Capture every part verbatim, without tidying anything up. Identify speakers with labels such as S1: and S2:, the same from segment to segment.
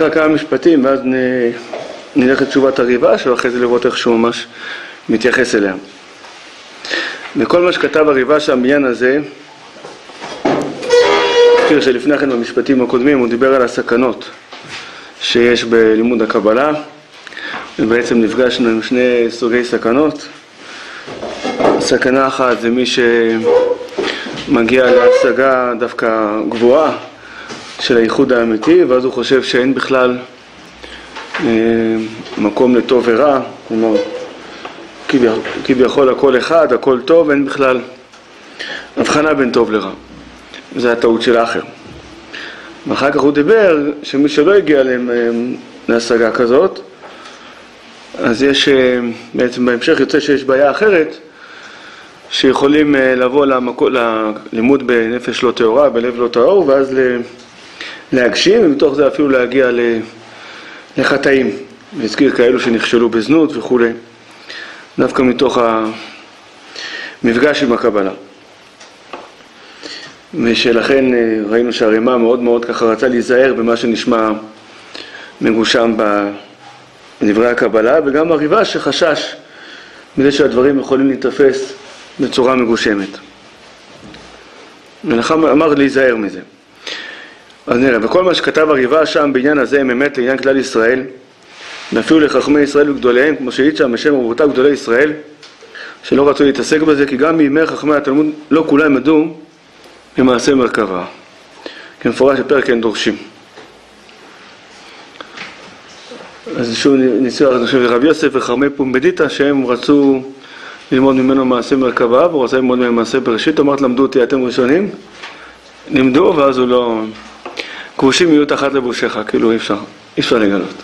S1: נקרא כמה משפטים ואז נ... נלך לתשובת הריב"ש ואחרי זה לראות איך שהוא ממש מתייחס אליה. וכל מה שכתב הריב"ש שם בעניין הזה, כפי שלפני כן במשפטים הקודמים הוא דיבר על הסכנות שיש בלימוד הקבלה, ובעצם נפגשנו עם שני סוגי סכנות. סכנה אחת זה מי שמגיע להשגה דווקא גבוהה של הייחוד האמיתי, ואז הוא חושב שאין בכלל אה, מקום לטוב ורע, כלומר כביכול הכל אחד, הכל טוב, אין בכלל הבחנה בין טוב לרע. זה הטעות של האחר. ואחר כך הוא דיבר שמי שלא הגיע להשגה כזאת, אז יש, בעצם בהמשך יוצא שיש בעיה אחרת, שיכולים לבוא למקו, ללימוד בנפש לא טהורה, בלב לא טהור, ואז להגשים, ומתוך זה אפילו להגיע לחטאים. והזכיר כאלו שנכשלו בזנות וכו'. דווקא מתוך המפגש עם הקבלה. ושלכן ראינו שהרימה מאוד מאוד ככה רצה להיזהר במה שנשמע מגושם בדברי הקבלה, וגם הריב"ש שחשש מזה שהדברים יכולים להתאפס בצורה מגושמת. ולכן אמר להיזהר מזה. אז נראה, וכל מה שכתב הריב"ש שם בעניין הזה הם אמת לעניין כלל ישראל, ואפילו לחכמי ישראל וגדוליהם, כמו שהיית שם בשם רבותיו גדולי ישראל, שלא רצו להתעסק בזה, כי גם מימי חכמי התלמוד לא כולם ידעו במעשה מרכבה. כמפורש בפרק אין דורשים. אז שוב ניסוח, אני חושב, לרב יוסף וחכמי פומבדיתא, שהם רצו ללמוד ממנו מעשה מרכבה, והוא רצה ללמוד ממנו מעשה בראשית, אמרת למדו אותי אתם ראשונים, לימדו, ואז הוא לא... כבושים יהיו תחת לבושך, כאילו אי אפשר, אי אפשר לגלות.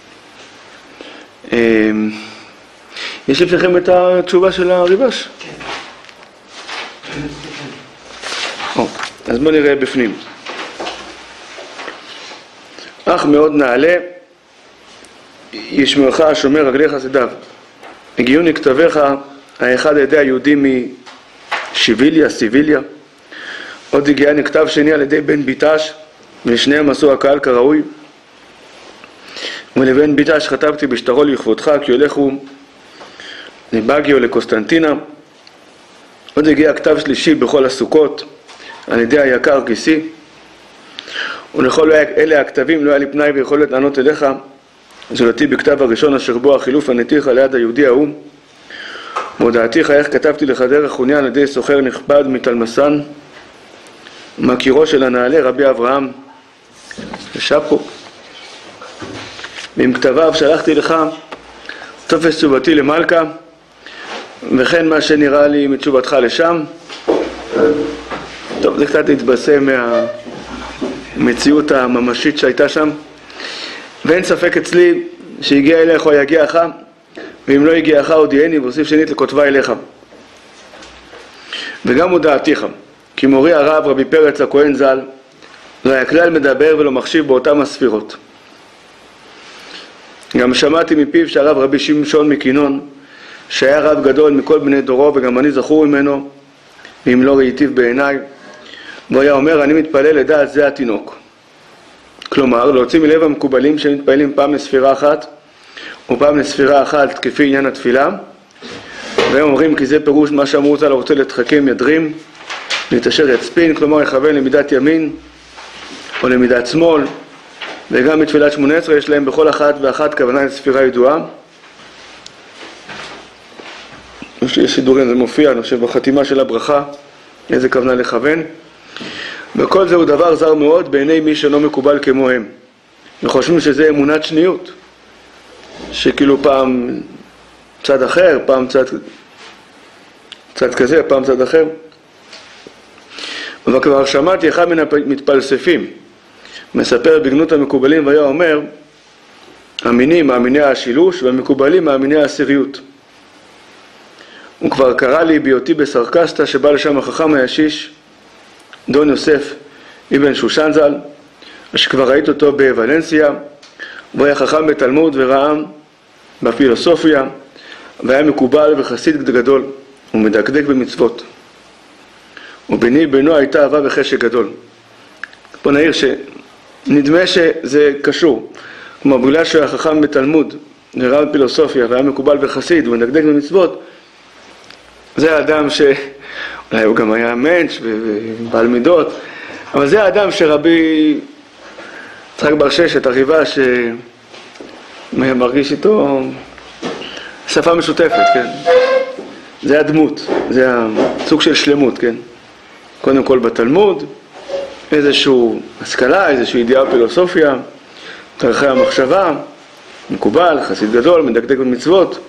S1: יש לפניכם את התשובה של הריב"ש? כן. אז בואו נראה בפנים. אך מאוד נעלה, ישמעך השומר רגליך שדיו. הגיוני כתביך, האחד על ידי היהודי משיביליה, סיביליה. עוד הגיע נכתב שני על ידי בן ביטש, ולשניהם עשו הקהל כראוי. ולבן ביטש כתבתי בשטרו לכבודך, כי הולכו לבגי או לקוסטנטינה. עוד הגיע כתב שלישי בכל הסוכות, על ידי היקר גיסי. ולכל אלה הכתבים לא היה לי פנאי ויכולת לענות אליך, זולתי בכתב הראשון אשר בו החילוף עניתיך ליד היהודי ההוא. והודעתיך איך כתבתי לך דרך חוניה על ידי סוחר נכבד מתלמסן, מכירו של הנעלה רבי אברהם שפו. ועם כתביו שלחתי לך טופס תשובתי למלכה, וכן מה שנראה לי מתשובתך לשם. טוב, זה קצת התבשם מהמציאות הממשית שהייתה שם, ואין ספק אצלי שהגיע אליך או יגיע לך, ואם לא הגיע לך הודיעני, והוסיף שנית לכותבה אליך. וגם הודעתיך, כי מורי הרב רבי פרץ הכהן ז"ל לא היה כלל מדבר ולא מחשיב באותם הספירות. גם שמעתי מפיו שהרב רבי שמשון מכינון, שהיה רב גדול מכל בני דורו, וגם אני זכור ממנו, ואם לא ראיתיו בעיניי, והוא היה אומר, אני מתפלל לדעת זה התינוק. כלומר, להוציא מלב המקובלים שמתפעלים פעם לספירה אחת, ופעם לספירה אחת כפי עניין התפילה, והם אומרים כי זה פירוש מה שאמרו אותה, רוצה להתחכם ידרים, להתאשר יצפין, כלומר יכוון למידת ימין או למידת שמאל, וגם בתפילת שמונה עשרה יש להם בכל אחת ואחת כוונה לספירה ידועה. יש סידורים, זה מופיע, אני חושב, בחתימה של הברכה, איזה כוונה לכוון. וכל זה הוא דבר זר מאוד בעיני מי שלא מקובל כמוהם. וחושבים שזה אמונת שניות, שכאילו פעם צד אחר, פעם צד, צד כזה, פעם צד אחר. וכבר שמעתי אחד מן המתפלספים מספר בגנות המקובלים, והיה אומר, המינים מאמיני השילוש והמקובלים מאמיני העשיריות. הוא כבר קרא לי בהיותי בסרקסטה שבא לשם החכם הישיש דון יוסף אבן שושן ז"ל, שכבר ראית אותו בוולנסיה, והוא היה חכם בתלמוד ורעם בפילוסופיה, והיה מקובל וחסיד גדול ומדקדק במצוות, וביני בינו הייתה אהבה וחשק גדול. פה נעיר נדמה שזה קשור. כלומר, בגלל שהוא היה חכם בתלמוד, ורב בפילוסופיה, והיה מקובל וחסיד, ומדקדק במצוות, זה האדם ש... אולי הוא גם היה מנש ובעל מידות, אבל זה האדם שרבי יצחק בר ששת, הריבה, שמרגיש איתו שפה משותפת, כן? זה הדמות, זה הסוג של שלמות, כן? קודם כל בתלמוד, איזשהו השכלה, איזשהו אידיאל פילוסופיה, דרכי המחשבה, מקובל, חסיד גדול, מדקדק במצוות.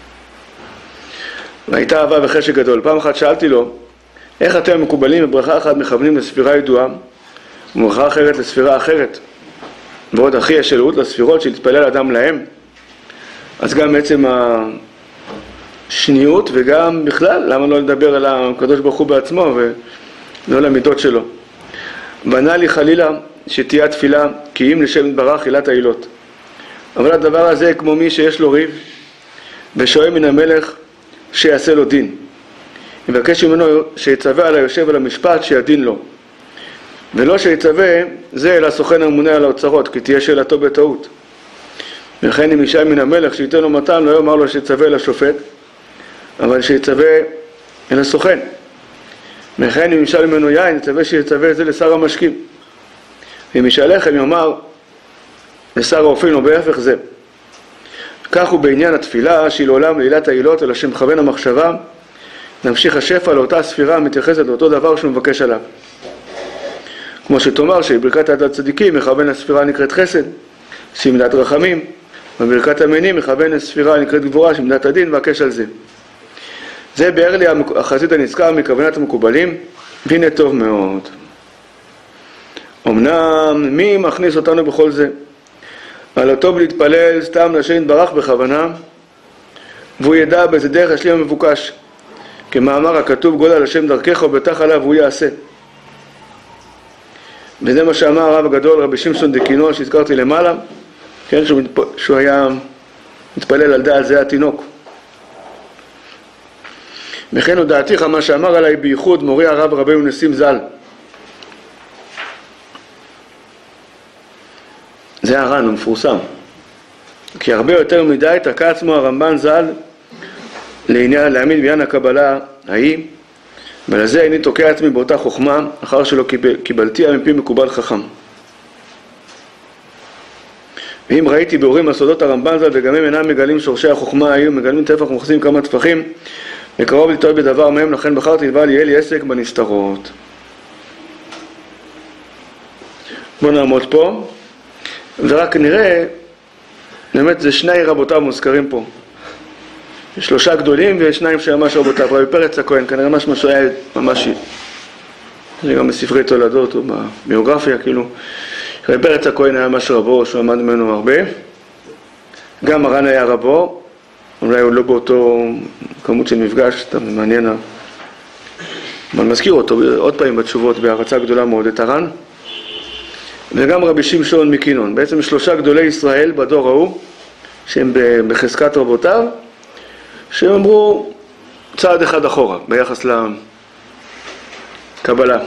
S1: והייתה אהבה וחשק גדול. פעם אחת שאלתי לו, איך אתם מקובלים בברכה אחת מכוונים לספירה ידועה, וברכה אחרת לספירה אחרת? ועוד אחי יש אלוהות לספירות שהתפלל אדם להם. אז גם בעצם השניות וגם בכלל, למה לא לדבר על הקדוש ברוך הוא בעצמו ולא למידות שלו. וענה לי חלילה שתהיה תפילה כי אם לשם יתברך עילת העילות. אבל הדבר הזה כמו מי שיש לו ריב ושואל מן המלך שיעשה לו דין. יבקש ממנו שיצווה על היושב על המשפט שידין לו. ולא שיצווה זה אלא סוכן הממונה על האוצרות, כי תהיה שאלתו בטעות. וכן אם ישאל מן המלך שייתן לו מתן, לא יאמר לו שיצווה אל השופט, אבל שיצווה אל הסוכן. וכן אם ישאל ממנו יין, יצווה שיצווה את זה לשר המשקים. ואם ישאל לחם יאמר לשר האופין או בהפך זה. כך הוא בעניין התפילה שהיא לעולם לעילת העילות, אלא שמכוון המחשבה נמשיך השפע לאותה ספירה המתייחסת לאותו דבר שהוא מבקש עליו. כמו שתאמר שברכת יד הצדיקים מכוון לספירה נקראת חסד, שהיא מידת רחמים, וברכת המינים מכוון לספירה נקראת גבורה, שהיא מידת הדין, והקש על זה. זה באר לי החסיד הנזכר מכוונת המקובלים, והנה טוב מאוד. אמנם מי מכניס אותנו בכל זה? על הטוב להתפלל סתם לשם יתברך בכוונה, והוא ידע באיזה דרך השלים המבוקש, כמאמר הכתוב גודל השם דרכך ובטח עליו והוא יעשה. וזה מה שאמר הרב הגדול רבי שמשון דקינון שהזכרתי למעלה, כן, שהוא, מתפ... שהוא היה מתפלל על דעת זה התינוק. וכן הודעתיך מה שאמר עליי בייחוד מורי הרב רבינו נסים ז"ל. זה הר"ן, הוא מפורסם. כי הרבה יותר מדי תקע עצמו הרמב"ן ז"ל לעניין, להאמין בעניין הקבלה ההיא, ולזה איני תוקע עצמי באותה חוכמה, אחר שלא קיבל, קיבלתי מפי מקובל חכם. ואם ראיתי באורים הסודות הרמב"ן ז"ל, וגם הם אינם מגלים שורשי החוכמה ההיא, ומגלים טפח ומחזים כמה טפחים, וקרוב לטעות בדבר מהם, לכן בחרתי לבעל יהיה לי עסק בנסתרות. בואו נעמוד פה, ורק נראה, באמת זה שני רבותיו מוזכרים פה. שלושה גדולים ושניים שממש רבותיו. רבי פרץ הכהן, כנראה ממש משהו היה ממש... זה גם בספרי תולדות או בביוגרפיה, כאילו. רבי פרץ הכהן היה ממש רבו, שהוא עמד ממנו הרבה. גם מרן היה רבו, אולי הוא לא באותו כמות של מפגש, אתה מעניין. אבל מזכיר אותו עוד פעמים בתשובות, בהרצה גדולה מאוד את הר"ן. וגם רבי שמשון מקינון. בעצם שלושה גדולי ישראל בדור ההוא, שהם בחזקת רבותיו, שהם אמרו צעד אחד אחורה ביחס לקבלה.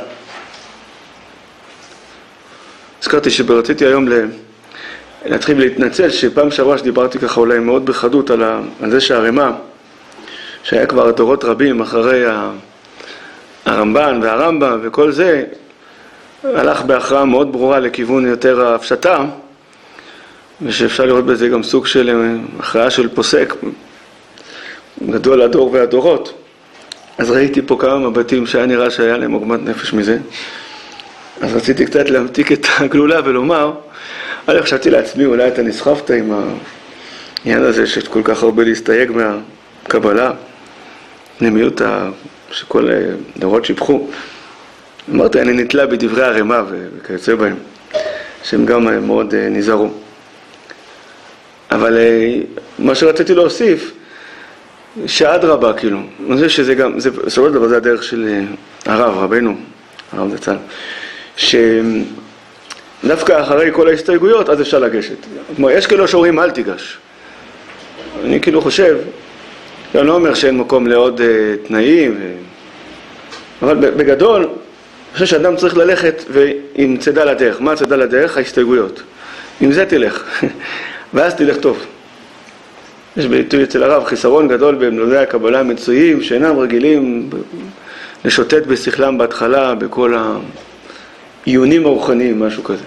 S1: הזכרתי שברציתי היום להתחיל להתנצל שפעם שעברה שדיברתי ככה אולי מאוד בחדות על, ה... על זה שהרמ"א, שהיה כבר דורות רבים אחרי הרמב"ן והרמב"ם וכל זה, הלך בהכרעה מאוד ברורה לכיוון יותר ההפשטה, ושאפשר לראות בזה גם סוג של הכרעה של פוסק גדול הדור והדורות. אז ראיתי פה כמה מבטים שהיה נראה שהיה להם עוגמת נפש מזה. אז רציתי קצת להמתיק את הגלולה ולומר, אני חשבתי לעצמי, אולי אתה נסחפת עם העניין הזה שכל כך הרבה להסתייג מהקבלה, נמיות שכל דורות שיבחו. אמרתי, אני נתלה בדברי הרמ"א וכיוצא בהם, שהם גם מאוד נזהרו. אבל מה שרציתי להוסיף, שעד רבה, כאילו, אני חושב שזה גם, זה, בסופו של דבר זה הדרך של הרב, רבנו, הרב זצ"ל, שדווקא אחרי כל ההסתייגויות, אז אפשר לגשת. כמו, יש כאילו שאומרים, אל תיגש. אני כאילו חושב, אני לא אומר שאין מקום לעוד uh, תנאים, ו... אבל בגדול, חושב שאדם צריך ללכת עם צדה לדרך. מה צדה לדרך? ההסתייגויות. עם זה תלך, ואז תלך טוב. יש ביטוי אצל הרב חיסרון גדול במלודי הקבלה המצויים, שאינם רגילים לשוטט בשכלם בהתחלה, בכל העיונים הרוחניים, משהו כזה.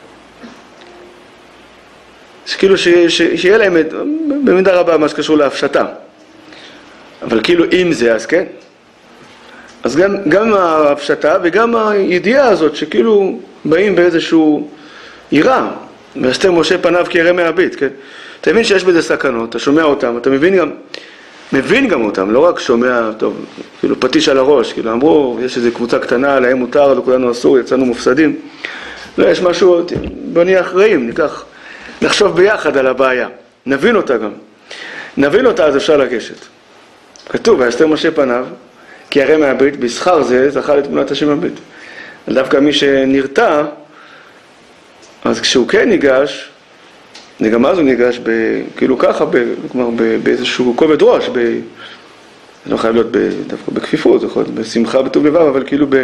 S1: שכאילו ש... ש... שיהיה להם במידה רבה מה שקשור להפשטה. אבל כאילו אם זה, אז כן. אז גם, גם ההפשטה וגם הידיעה הזאת שכאילו באים באיזשהו עירה, ואסתר משה פניו כירא מהביט, כן? אתה מבין שיש בזה סכנות, אתה שומע אותם, אתה מבין גם, מבין גם אותם, לא רק שומע, טוב, כאילו פטיש על הראש, כאילו אמרו, יש איזו קבוצה קטנה, להם מותר, לכולנו אסור, יצאנו מופסדים. לא, יש משהו, בוא נהיה אחראים, ניקח, נחשוב ביחד על הבעיה, נבין אותה גם. נבין אותה, אז אפשר לגשת. כתוב, ואסתר משה פניו, כי הרי מהביט, בשכר זה, זכה לתמונת השם הביט. דווקא מי שנרתע, אז כשהוא כן ניגש, גם אז הוא ניגש ב, כאילו ככה, ב, כלומר, ב, באיזשהו כובד ראש, ב, זה לא חייב להיות ב, דווקא בכפיפות, זה יכול להיות בשמחה בטוב לבב, אבל כאילו ב,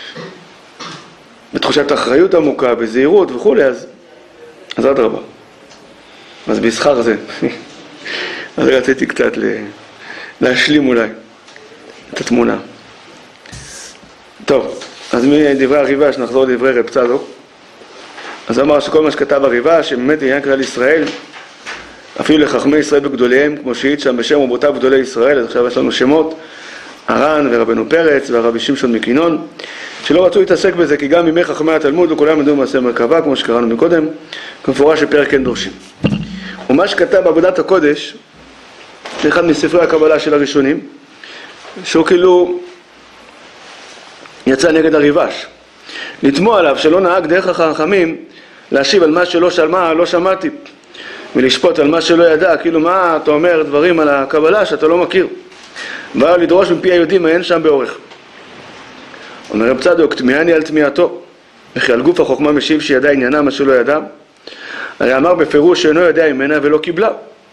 S1: בתחושת אחריות עמוקה, בזהירות וכו', אז, אז עד רבה. אז בשכר זה. אז רציתי קצת ל, להשלים אולי את התמונה. טוב, אז מדברי הריב"ש נחזור לדברי רב צדוק. אז אמר שכל מה שכתב הריב"ש, שבאמת עניין כלל ישראל, אפילו לחכמי ישראל בגדוליהם, כמו שהעיד שם בשם רבותיו גדולי ישראל, אז עכשיו יש לנו שמות, הר"ן ורבנו פרץ והרבי שמשון מקינון, שלא רצו להתעסק בזה, כי גם מימי חכמי התלמוד וכולם ידעו מעשה מרכבה, כמו שקראנו מקודם, כמפורש בפרק אין דורשים. ומה שכתב בעבודת הקודש, זה אחד מספרי הקבלה של הראשונים, שהוא כאילו יצא נגד הריב"ש. לתמוע עליו שלא נהג דרך החכמים להשיב על מה שלא שמע, לא שמעתי, ולשפוט על מה שלא ידע, כאילו מה אתה אומר דברים על הקבלה שאתה לא מכיר. בא לדרוש מפי היהודים מה אין שם באורך. אומר רב צדוק, תמיעני על תמיעתו, וכי על גוף החוכמה משיב שידע עניינה מה שלא ידע, הרי אמר בפירוש שאינו יודע ממנה ולא קיבלה.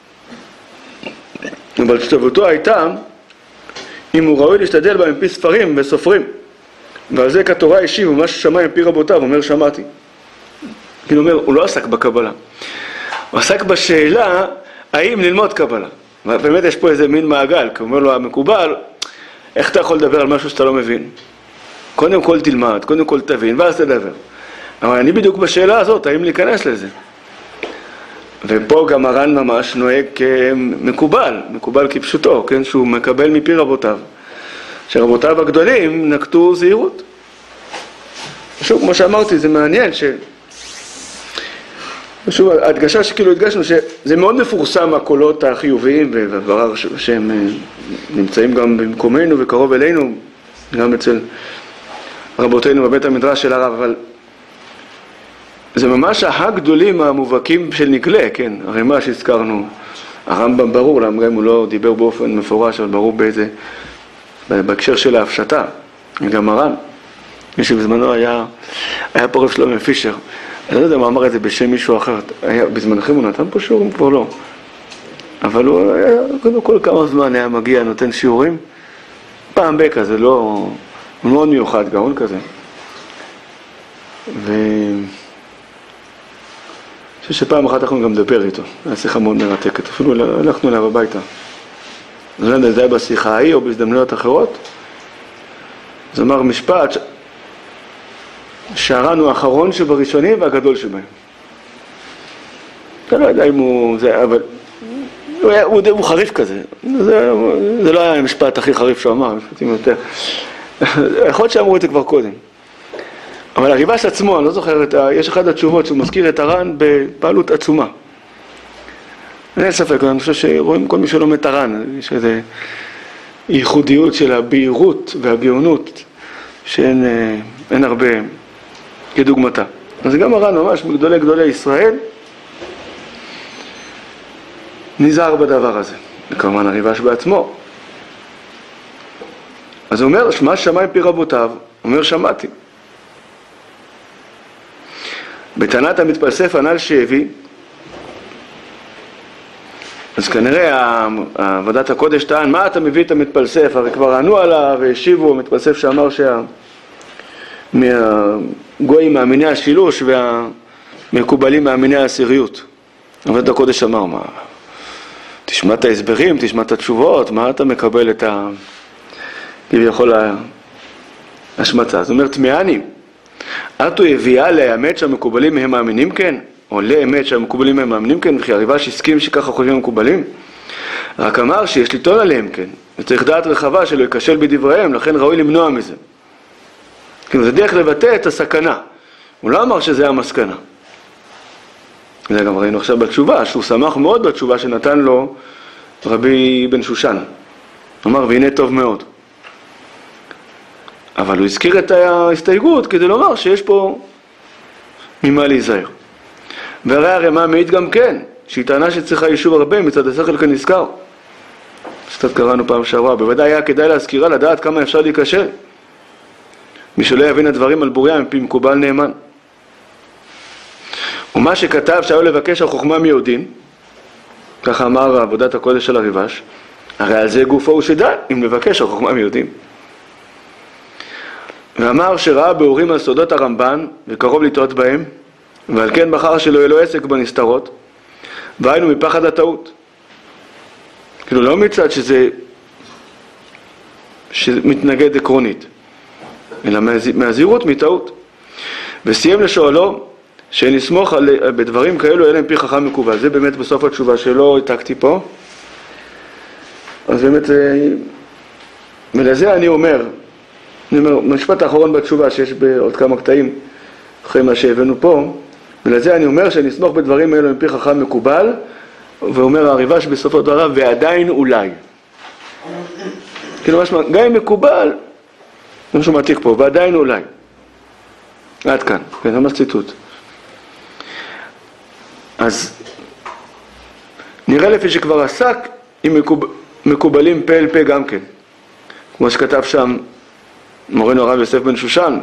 S1: אבל תשתבותו הייתה אם הוא ראוי להשתדל בה מפי ספרים וסופרים, ועל זה כתורה השיב, ומה ששמע מפי רבותיו, אומר שמעתי. כאילו אומר, הוא לא עסק בקבלה, הוא עסק בשאלה האם ללמוד קבלה. באמת יש פה איזה מין מעגל, כי הוא אומר לו המקובל, איך אתה יכול לדבר על משהו שאתה לא מבין? קודם כל תלמד, קודם כל תבין, ואז תדבר. אבל אני בדיוק בשאלה הזאת, האם להיכנס לזה? ופה גם הר"ן ממש נוהג כמקובל, מקובל כפשוטו, כן? שהוא מקבל מפי רבותיו. שרבותיו הגדולים נקטו זהירות. שוב, כמו שאמרתי, זה מעניין ש... שוב, ההדגשה שכאילו הדגשנו שזה מאוד מפורסם הקולות החיוביים, וברר שהם נמצאים גם במקומנו וקרוב אלינו, גם אצל רבותינו בבית המדרש של הרב, אבל זה ממש הגדולים המובהקים של נגלה, כן? הרי מה שהזכרנו, הרמב"ם ברור, למה גם הוא לא דיבר באופן מפורש, אבל ברור באיזה... בהקשר של ההפשטה, גם הר"ן, מי שבזמנו היה, היה פה רב שלמה פישר, אני לא יודע מה אמר את זה בשם מישהו אחר, היה, בזמנכם הוא נתן פה שיעורים? כבר לא. אבל הוא היה, קודם כל כמה זמן היה מגיע, נותן שיעורים, פעם בכזה, לא, הוא מאוד מיוחד, גאון כזה. ו... אני חושב שפעם אחת אנחנו גם נדבר איתו, היה שיחה מאוד מרתקת, אפילו הלכנו אליו הביתה. אני לא יודע, זה היה בשיחה ההיא או בהזדמנויות אחרות. זה אמר משפט ש... שהר"ן הוא האחרון שבראשונים והגדול שבהם. אתה לא יודע אם הוא... זה, אבל... הוא, היה, הוא, הוא חריף כזה. זה, זה לא היה המשפט הכי חריף שהוא אמר, משפטים יותר. יכול להיות שאמרו את זה כבר קודם. אבל הריב"ש עצמו, אני לא זוכר, את ה... יש אחד התשובות שהוא מזכיר את הר"ן בפעלות עצומה. אין ספק, אני חושב שרואים כל מי שלומד את הר"ן, יש איזו ייחודיות של הבהירות והגאונות שאין אין הרבה כדוגמתה. אז גם הר"ן ממש בגדולי גדולי ישראל נזהר בדבר הזה, וכמובן הריב"ש בעצמו. אז הוא אומר, מה שמע מפי רבותיו? הוא אומר, שמעתי. בטענת המתפלסף הנ"ל שהביא, אז כנראה עבודת הקודש טען, מה אתה מביא את המתפלסף? הרי כבר ענו עליו והשיבו, המתפלסף שאמר מהגויים מאמיני השילוש והמקובלים מאמיני העשיריות. עובד הקודש אמר, מה, תשמע את ההסברים, תשמע את התשובות, מה אתה מקבל את ה... כביכול ההשמצה. זאת אומרת, תמיעני, אתו הביאה לאמת שהמקובלים הם מאמינים כן, או לאמת שהמקובלים הם מאמינים כן, וכי הריב"ש הסכים שככה חושבים המקובלים, רק אמר שיש לטעון עליהם כן, וצריך דעת רחבה שלא יקשל בדבריהם, לכן ראוי למנוע מזה. כאילו זה דרך לבטא את הסכנה, הוא לא אמר שזה המסקנה. זה גם ראינו עכשיו בתשובה, שהוא שמח מאוד בתשובה שנתן לו רבי בן שושן. הוא אמר, והנה טוב מאוד. אבל הוא הזכיר את ההסתייגות כדי לומר שיש פה ממה להיזהר. והרי הרמ"א מעיד גם כן, שהיא טענה שצריכה יישוב הרבה מצד השכל כנזכר. שקצת קראנו פעם שעברה, בוודאי היה כדאי להזכירה לדעת כמה אפשר להיקשר. מי שלא יבין הדברים על בוריה מפי מקובל נאמן. ומה שכתב שהיו לבקש החוכמה מיודין, ככה אמר עבודת הקודש של הריב"ש, הרי על זה גופו הוא שדן, אם לבקש החוכמה מיודין. ואמר שראה באורים על סודות הרמב"ן, וקרוב לטעות בהם, ועל כן בחר שלא יהיה לו עסק בנסתרות, והיינו מפחד הטעות. כאילו לא מצד שזה, שמתנגד עקרונית, אלא מהזהירות מטעות. וסיים לשאולו, שנסמוך על, בדברים כאלו, אלא מפי חכם מקובל. זה באמת בסוף התשובה שלא העתקתי פה. אז באמת, ולזה אני אומר, אני אומר, משפט האחרון בתשובה, שיש בעוד כמה קטעים, אחרי מה שהבאנו פה, ולזה אני אומר שנסמוך בדברים האלו מפי חכם מקובל, ואומר הריב"ש בסופו דבריו, ועדיין אולי. כאילו משמע, גם אם מקובל, זה משהו מעתיק פה, ועדיין אולי. עד כאן, כן, זה ממש ציטוט. אז נראה לפי שכבר עסק עם מקוב... מקובלים פה אל פה גם כן. כמו שכתב שם מורנו הרב יוסף בן שושן.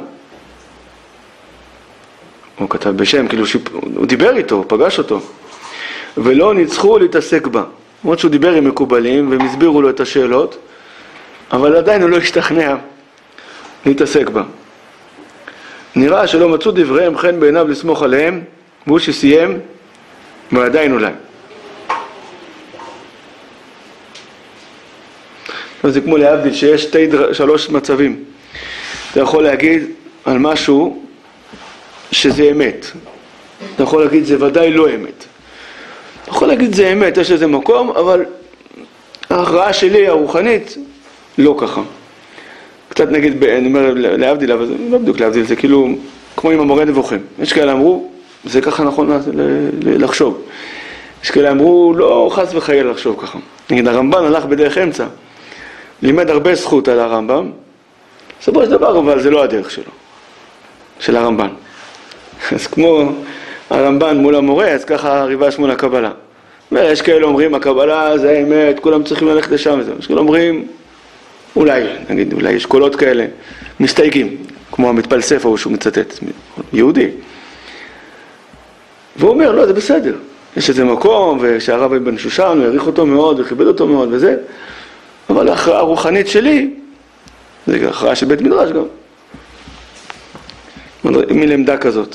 S1: הוא כתב בשם, כאילו שיפ... הוא דיבר איתו, פגש אותו. ולא ניצחו להתעסק בה. למרות שהוא דיבר עם מקובלים והם הסבירו לו את השאלות, אבל עדיין הוא לא השתכנע להתעסק בה. נראה שלא מצאו דבריהם חן בעיניו לסמוך עליהם, והוא שסיים, ועדיין אולי. זה כמו להבדיל שיש שתי דר... שלוש מצבים. אתה יכול להגיד על משהו שזה אמת. אתה יכול להגיד זה ודאי לא אמת. אתה יכול להגיד זה אמת, יש לזה מקום, אבל ההכרעה שלי הרוחנית לא ככה. קצת נגיד, אני אומר להבדיל, אבל זה לא בדיוק להבדיל, זה כאילו כמו עם המורה נבוכים. יש כאלה אמרו, זה ככה נכון לחשוב. יש כאלה אמרו, לא חס וחייל לחשוב ככה. נגיד, הרמב"ן הלך בדרך אמצע, לימד הרבה זכות על הרמב"ם, סבו של דבר, אבל זה לא הדרך שלו, של הרמב"ן. אז כמו הרמב"ן מול המורה, אז ככה הריב"ש מול הקבלה. ויש כאלה אומרים, הקבלה זה האמת, כולם צריכים ללכת לשם וזה. יש כאלה אומרים, אולי, נגיד, אולי יש קולות כאלה, מסתייגים, כמו המתפל ספר שהוא מצטט, יהודי. והוא אומר, לא, זה בסדר. יש איזה מקום, ושהרב בן שושן, הוא העריך אותו מאוד, וכיבד אותו מאוד, וזה. אבל ההכרעה הרוחנית שלי, זה הכרעה של בית מדרש גם. מלמדה כזאת.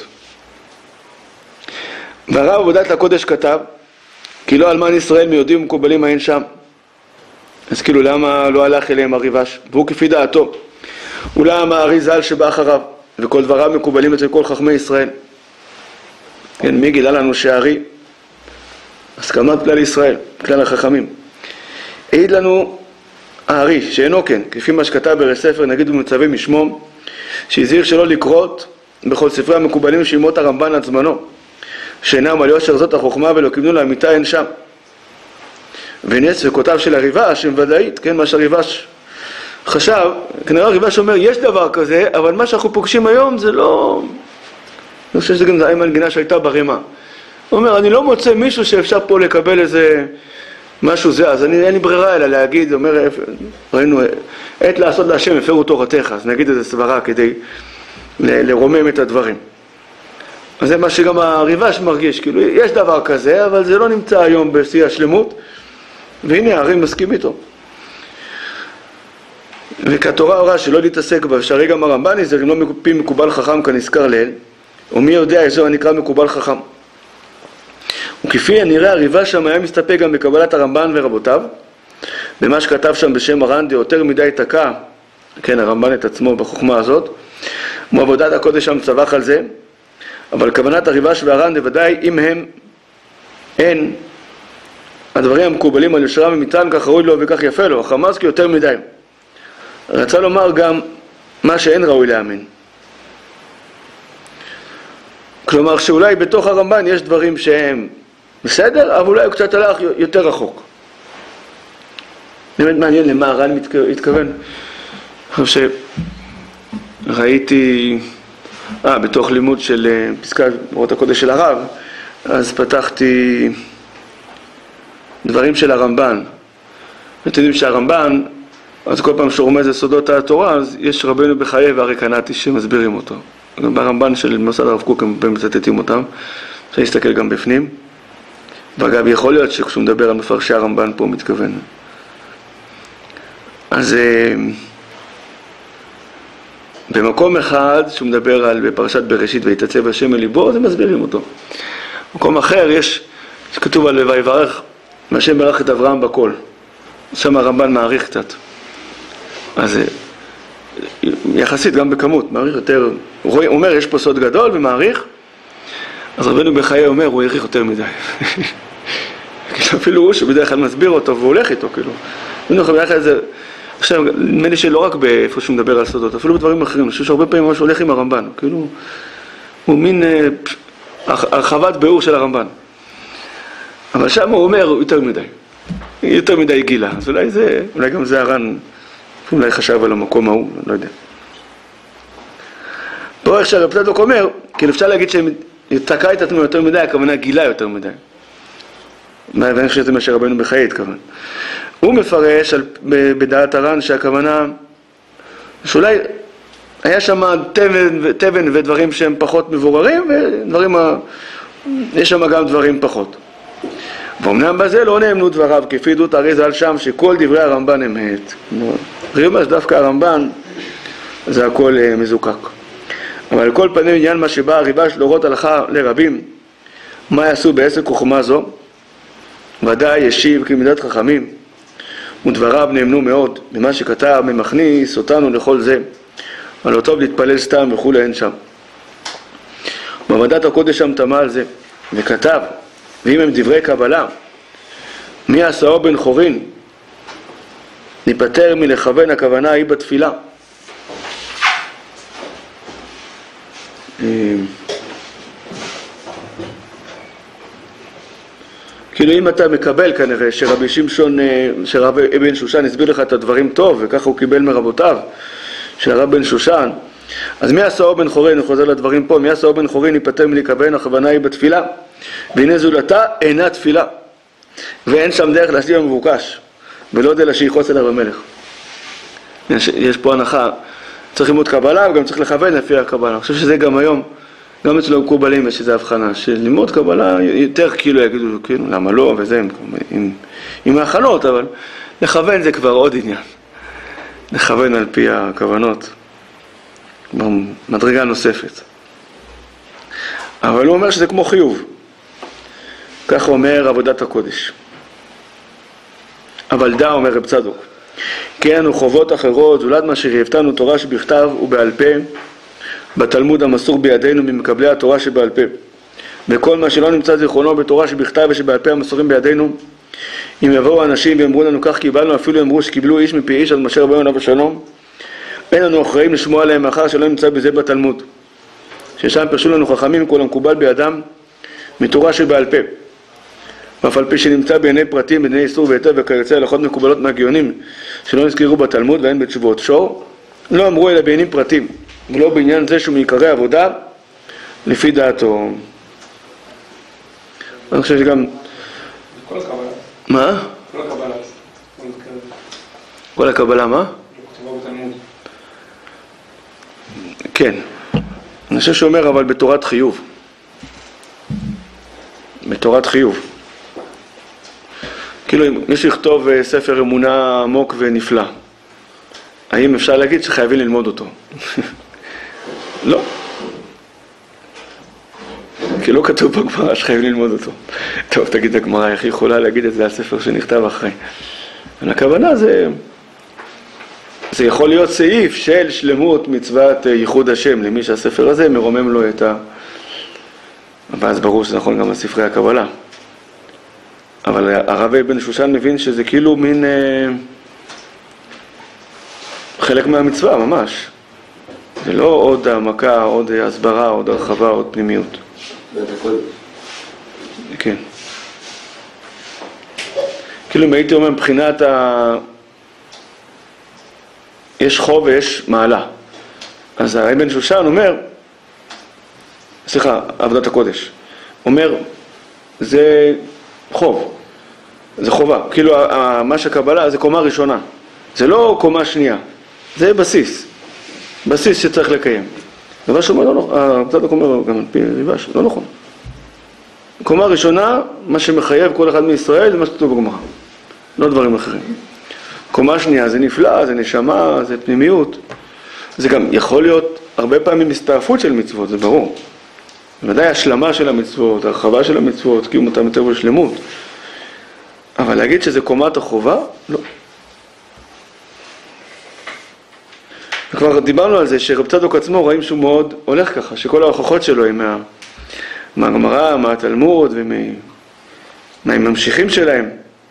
S1: והרב עבודת הקודש כתב, כי לא אלמן ישראל מיהודים ומקובלים אין שם. אז כאילו למה לא הלך אליהם הריב"ש? והוא כפי דעתו. אולי המארי ז"ל שבא אחריו, וכל דבריו מקובלים אצל כל חכמי ישראל. כן, מי גילה לנו שהארי? הסכמת כלל ישראל, כלל החכמים. העיד לנו הארי, שאינו כן, כפי מה שכתב ברי ספר, נגיד ומצווה משמו, שהזהיר שלא לקרות בכל ספרי המקובלים שימות הרמב"ן עד זמנו, שאינם על יושר זאת החוכמה ולא כיוונו לאמיתה אין שם. והנה ספקותיו של הריב"ש הם ודאית, כן, מה שהריב"ש חשב, כנראה הריב"ש אומר, יש דבר כזה, אבל מה שאנחנו פוגשים היום זה לא... אני חושב שזה גם זה מנגינה שהייתה ברמה. הוא אומר, אני לא מוצא מישהו שאפשר פה לקבל איזה משהו זה, אז אני, אין לי ברירה אלא להגיד, הוא אומר, ראינו, עת לעשות להשם, הפרו תורתך, אז נגיד איזה סברה כדי ל- לרומם את הדברים. אז זה מה שגם הריב"ש מרגיש, כאילו, יש דבר כזה, אבל זה לא נמצא היום בשיא השלמות, והנה, הארי מסכים איתו. וכתורה הורה שלא להתעסק בה, שהרי גם הרמב"ן נזהר אם לא מפי מקובל חכם כנזכר לעיל, ומי יודע איזו הנקרא מקובל חכם. וכפי הנראה הריבה שם היה מסתפק גם בקבלת הרמב"ן ורבותיו, במה שכתב שם בשם הר"ן דיותר מדי תקע, כן, הרמב"ן את עצמו בחוכמה הזאת, מעבודת הקודש שם צווח על זה, אבל כוונת הריב"ש והר"ן בוודאי אם הם אין הדברים המקובלים על יושרם ומטען כך ראוי לו וכך יפה לו, החמאס כי יותר מדי. רצה לומר גם מה שאין ראוי להאמין. כלומר שאולי בתוך הרמב"ן יש דברים שהם בסדר, אבל אולי הוא קצת הלך יותר רחוק. באמת מעניין למה הר"ן התכוון. אני חושב שראיתי, אה, בתוך לימוד של פסקת אורות הקודש של הרב, אז פתחתי דברים של הרמב"ן. אתם יודעים שהרמב"ן, אז כל פעם שהוא רומז לסודות התורה, אז יש רבנו בחיי והרקנתי שמסבירים אותו. גם ברמב"ן של מוסד הרב קוק הם מצטטים אותם, אפשר להסתכל גם בפנים. ואגב, יכול להיות שכשהוא מדבר על מפרשי הרמב"ן פה הוא מתכוון. אז במקום אחד שהוא מדבר על בפרשת בראשית ויתעצב השם אל ליבו, אז הם מסבירים אותו. במקום אחר יש, שכתוב על ויברך, והשם ברך את אברהם בכל. שם הרמב"ן מעריך קצת. אז יחסית גם בכמות, מעריך יותר, הוא אומר יש פה סוד גדול ומעריך, אז רבנו בחיי אומר הוא העריך יותר מדי. אפילו הוא שבדרך כלל מסביר אותו והוא הולך איתו, כאילו. עכשיו, נדמה לי שלא רק באיפה שהוא מדבר על סודות, אפילו בדברים אחרים, אני חושב שהרבה פעמים ממש הולך עם הרמב"ן, כאילו, הוא מין אה, הרחבת ביאור של הרמב"ן. אבל שם הוא אומר יותר מדי, יותר מדי גילה, אז אולי זה, אולי גם זה הר"ן, אולי חשב על המקום ההוא, לא יודע. פה איך שהרב צדוק אומר, כאילו אפשר להגיד שתקע את עצמו יותר מדי, הכוונה גילה יותר מדי. ואני חושב שזה מה שרבנו בחיי התכוון. הוא מפרש על, בדעת הר"ן שהכוונה שאולי היה שם תבן, תבן ודברים שהם פחות מבוררים ודברים, יש שם גם דברים פחות. ואומנם בזה לא נאמנו דבריו כפי עדות הארי ז"ל שם שכל דברי הרמב"ן אמת. ריבה שדווקא הרמב"ן זה הכל מזוקק. אבל על כל פנים עניין מה שבא הריב"ש להורות הלכה לרבים מה יעשו בעסק חוכמה זו, ודאי ישיב כמידת חכמים ודבריו נאמנו מאוד במה שכתב ממכניס אותנו לכל זה על לא טוב להתפלל סתם וכולי אין שם. בעבודת הקודש שם תמה על זה וכתב ואם הם דברי קבלה מי עשאו בן חורין ניפטר מלכוון הכוונה היא בתפילה. כאילו אם אתה מקבל כנראה שרבי שמשון, שרב אבן שושן הסביר לך את הדברים טוב וככה הוא קיבל מרבותיו של הרב בן שושן, אז מי עשאו בן חורין, אני חוזר לדברים פה, מי עשאו בן חורין ייפטר מלכוון הכוונה היא בתפילה והנה זולתה אינה תפילה ואין שם דרך להשלים המבוקש ולא יודע שיחוס אליו המלך. יש, יש פה הנחה, צריך ללמוד קבלה וגם צריך לכוון לפי הקבלה. אני חושב שזה גם היום, גם אצלו מקובלים יש איזו הבחנה של ללמוד קבלה יותר כאילו יגידו כאילו למה לא וזה עם, עם, עם ההכנות, אבל לכוון זה כבר עוד עניין, לכוון על פי הכוונות מדרגה נוספת. אבל הוא אומר שזה כמו חיוב, כך אומר עבודת הקודש. אבל דע אומר רב צדוק כי אנו חובות אחרות זולת מה שחייבתנו תורה שבכתב ובעל פה בתלמוד המסור בידינו ממקבלי התורה שבעל פה וכל מה שלא נמצא זיכרונו בתורה שבכתב ושבעל פה המסורים בידינו אם יבואו אנשים ואמרו לנו כך קיבלנו אפילו אמרו שקיבלו איש מפי איש עד משה רבנו עליו השלום אין לנו אחראים לשמוע עליהם מאחר שלא נמצא בזה בתלמוד ששם פרשו לנו חכמים כל המקובל בידם מתורה שבעל פה ואף על פי שנמצא בעיני פרטים בעיני איסור והיתר וכיוצא הלכות מקובלות מהגאונים שלא נזכרו בתלמוד ואין בתשובות שור לא אמרו אלא בעניינים פרטים ולא בעניין זה שהוא מעיקרי עבודה לפי דעתו. אני חושב שגם
S2: כל הקבלה
S1: מה?
S2: כל הקבלה
S1: כל הקבלה מה?
S2: כתובה בתלמוד.
S1: כן, אני חושב שאומר אבל בתורת חיוב בתורת חיוב כאילו אם מישהו יכתוב ספר אמונה עמוק ונפלא האם אפשר להגיד שחייבים ללמוד אותו? לא. כי לא כתוב בגמרא שחייבים ללמוד אותו. טוב, תגיד הגמרא, איך היא יכולה להגיד את זה על ספר שנכתב אחרי? אבל הכוונה זה, זה יכול להיות סעיף של שלמות מצוות ייחוד השם, למי שהספר הזה מרומם לו את ה... ואז ברור שזה נכון גם על ספרי הקבלה. אבל הרב אבן שושן מבין שזה כאילו מין אה, חלק מהמצווה ממש. זה לא עוד העמקה, עוד הסברה, עוד הרחבה, עוד פנימיות. כן. כאילו אם הייתי אומר מבחינת ה... יש חוב ויש מעלה. אז הרב אבן שושן אומר, סליחה, עבודת הקודש, אומר, זה חוב, זה חובה. כאילו מה שהקבלה זה קומה ראשונה, זה לא קומה שנייה, זה בסיס, בסיס שצריך לקיים. דבר שאומר לא נכון, הצדוק אומר גם על פי ריבש, לא נכון. קומה ראשונה, מה שמחייב כל אחד מישראל זה מה שכתוב בגמרא, לא דברים אחרים. קומה שנייה זה נפלא, זה נשמה, זה פנימיות. זה גם יכול להיות הרבה פעמים הסתעפות של מצוות, זה ברור. ודאי השלמה של המצוות, הרחבה של המצוות, קיום אותם יותר בשלמות. אבל להגיד שזה קומת החובה? לא. וכבר דיברנו על זה שרב צדוק עצמו רואים שהוא מאוד הולך ככה, שכל ההוכחות שלו הם מה, מהגמרא, מהתלמוד ומהממשיכים שלהם.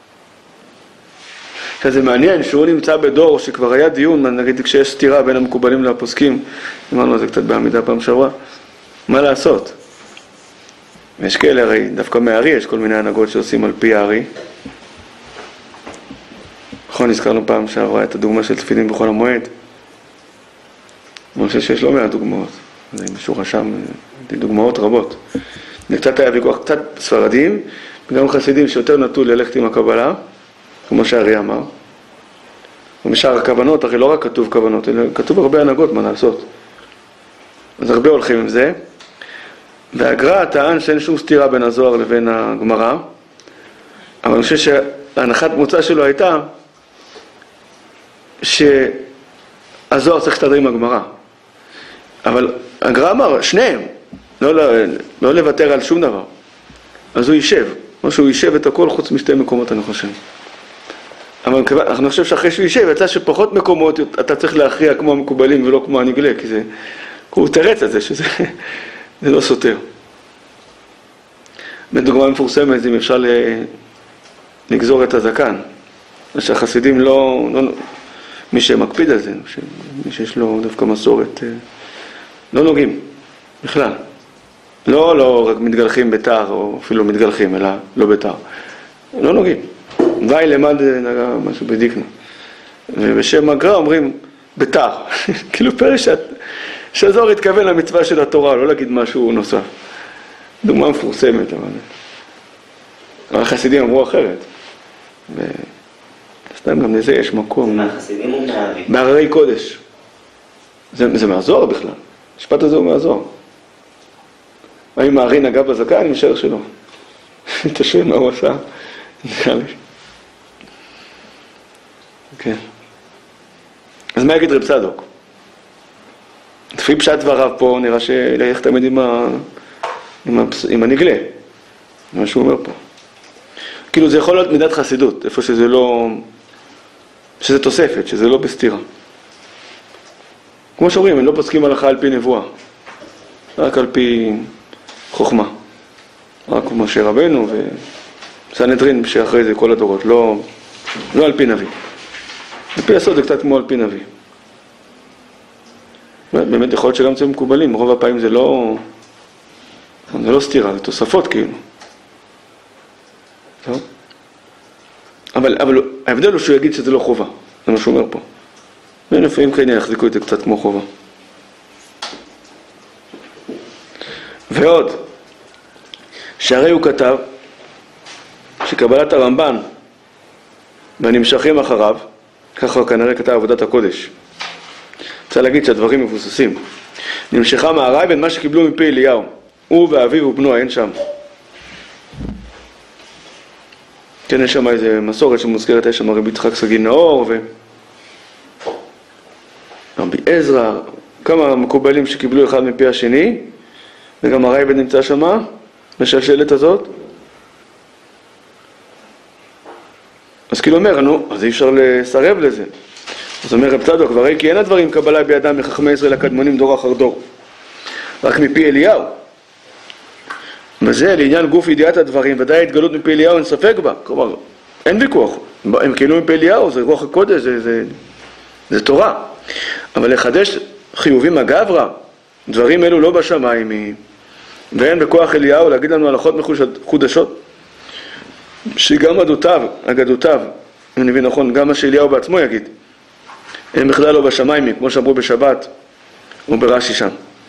S1: זה מעניין שהוא נמצא בדור שכבר היה דיון, נגיד כשיש סתירה בין המקובלים לפוסקים, אמרנו על זה קצת בעמידה פעם שעברה, מה לעשות? יש כאלה, הרי דווקא מהארי יש כל מיני הנהגות שעושים על פי הארי. נכון, הזכרנו פעם שעברה את הדוגמה של תפילין בחול המועד. אני חושב שיש לא מעט דוגמאות, זה משהו רשם, דוגמאות רבות. זה קצת היה ויכוח, קצת ספרדים, וגם חסידים שיותר נטו ללכת עם הקבלה, כמו שהארי אמר. ומשאר הכוונות, הרי לא רק כתוב כוונות, אלא כתוב הרבה הנהגות מה לעשות. אז הרבה הולכים עם זה. והגר"א טען שאין שום סתירה בין הזוהר לבין הגמרא, אבל אני חושב שההנחת מוצא שלו הייתה שהזוהר צריך להסתדר עם הגמרא. אבל הגר"א אמר, שניהם, לא, לא, לא לוותר על שום דבר. אז הוא יישב, כמו שהוא יישב את הכל חוץ משתי מקומות, אני חושב. אבל אני חושב שאחרי שהוא יישב, יצא שפחות מקומות אתה צריך להכריע כמו המקובלים ולא כמו הנגלה, כי זה, הוא תרץ את זה, שזה זה לא סותר. בדוגמה מפורסמת, אם אפשר לגזור את הזקן, שהחסידים לא, לא, מי שמקפיד על זה, מי שיש לו דווקא מסורת, לא נוגעים, בכלל. לא, לא רק מתגלחים בתר, או אפילו מתגלחים, אלא לא בתר. לא נוגעים. ואי למד נגע משהו בדיקנה. ובשם הגר"א אומרים בתר. כאילו פרש שהזוהר התכוון למצווה של התורה, לא להגיד משהו נוסף. דוגמה מפורסמת, אבל החסידים אמרו אחרת. וסתם גם לזה יש מקום.
S3: מהחסידים או מהארי?
S1: מהררי קודש. זה, זה מהזוהר בכלל. המשפט הזה הוא מהזוהר. האם הארי נגע בזקן? אני משער שלא. אתה שואל מה הוא עשה? נראה לי. כן. אז מה יגיד רב צדוק? לפי פשט דבריו פה נראה שילך תמיד עם, ה... עם, הפס... עם הנגלה, מה שהוא אומר פה. כאילו זה יכול להיות מידת חסידות, איפה שזה לא, שזה תוספת, שזה לא בסתירה. כמו שאומרים, הם לא פוסקים הלכה על פי נבואה, רק על פי חוכמה. רק משה רבנו וסנהדרין שאחרי זה כל הדורות, לא, לא על פי נביא. על פי הסוד זה קצת כמו על פי נביא. באמת יכול להיות שגם אצל מקובלים, רוב הפעמים זה לא, זה לא סתירה, זה תוספות כאילו. טוב? אבל, אבל ההבדל הוא שהוא יגיד שזה לא חובה, זה מה שהוא אומר פה. ולפעמים כן יחזיקו את זה קצת כמו חובה. ועוד, שהרי הוא כתב שקבלת הרמב"ן והנמשכים אחריו, ככה הוא כנראה כתב עבודת הקודש. רוצה להגיד שהדברים מבוססים. נמשכה מהרייבן מה שקיבלו מפי אליהו, הוא ואביו ובנו, אין שם. כן, יש שם איזה מסורת שמוזכרת, יש שם רבי יצחק סגי נאור, ו... רבי עזרא, כמה מקובלים שקיבלו אחד מפי השני, וגם הרייבד נמצא שמה, בשלשלת הזאת. אז כאילו אומר, נו, אז אי אפשר לסרב לזה. אז אומר רב צדוק, והרי כי אין הדברים קבלה בידם מחכמי ישראל הקדמונים דור אחר דור, רק מפי אליהו. וזה לעניין גוף ידיעת הדברים, ודאי התגלות מפי אליהו אין ספק בה, כלומר, אין ויכוח, הם כאילו מפי אליהו, זה רוח הקודש, זה, זה, זה תורה. אבל לחדש חיובים הגברא, דברים אלו לא בשמיים, ואין בכוח אליהו להגיד לנו הלכות מחודשות, שגם עדותיו, אגדותיו, אם אני מבין נכון, גם מה שאליהו בעצמו יגיד, הם בכלל לא בשמיים, כמו שאמרו בשבת וברש"י שם.